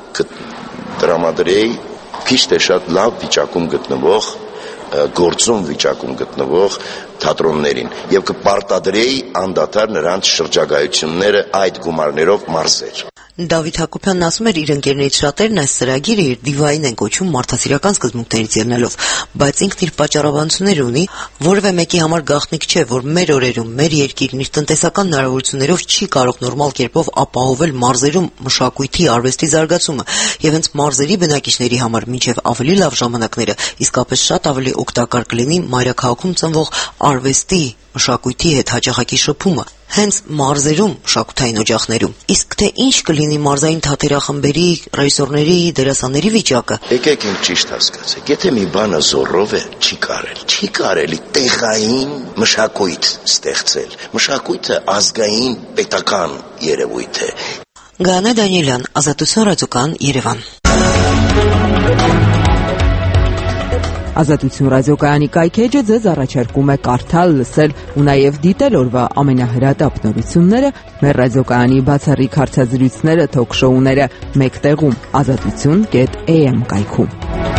կտրամադրեի քիչ թե շատ լավ վիճակում գտնվող, գործում վիճակում գտնվող թատրոններին եւ կպարտադրեի անդադար նրանց շրջագայությունները այդ գումարներով մարզեր։ Դավիթ Հակոբյանն ասում էր իր ընկերներից շատերն այս ծրագիրը իր դիվային են կոչում մարդասիրական սկզբունքներից ելնելով, բայց ինքն իր պատճառաբանություններ ունի, որևէ մեկի համար գաղտնիք չէ, որ մեր օրերում մեր երկիրն իր տնտեսական հնարավորություններով չի կարող նորմալ կերպով ապահովել մարզերում մշակույթի արվեստի զարգացումը, եւ հենց մարզերի բնակիչների համար մինչեւ ավելի լավ ժամանակները իսկապես շատ ավելի օգտակար կլինի մայրաքաղաքում ծնվող արվեստի մշակույթի հետ հաճախակի շփումը։ հենց մարզերում, մշակութային օջախներում։ Իսկ թե ինչ կլինի մարզային թատերախմբերի, ռեժիսորների, դերասանների վիճակը։ Եկեք ինձ ճիշտ հասկացեք, եթե մի բանը զոռով է, չի կարելի տեղային մշակույթ ստեղծել։ Մշակույթը ազգային պետական երևույթ է։ Գանե Դանիելյան, Ազատություն ռադիոկայան, Երևան։ Ազատություն ռադիոկայանի կայքեջը ձեզ առաջարկում է կարդալ, լսել ու նաև դիտել օրվա ամենահրատապ նորությունները, մեր ռադիոկայանի բացառիկ հարցազրույցները, թոք-շոուները մեկտեղում azatutun.am կայքում։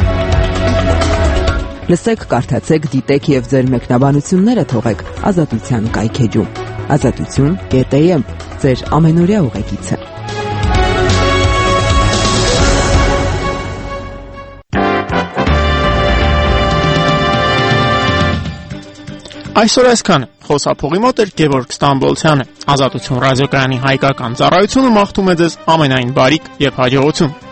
Լսեք, կարդացեք, դիտեք եւ ձեր մեկնաբանությունները թողեք Ազատության կայքեջում։ azatutun.am ձեր ամենօրյա ուղեկիցը։ Այսօր այսքանը։ Խոսափողի մոտ էր Գևորգ Ստամբոլցյանը։ Ազատություն ռադիոկայանի հայկական ծառայությունը մաղթում է ձեզ ամենայն բարիք եւ հաջողություն։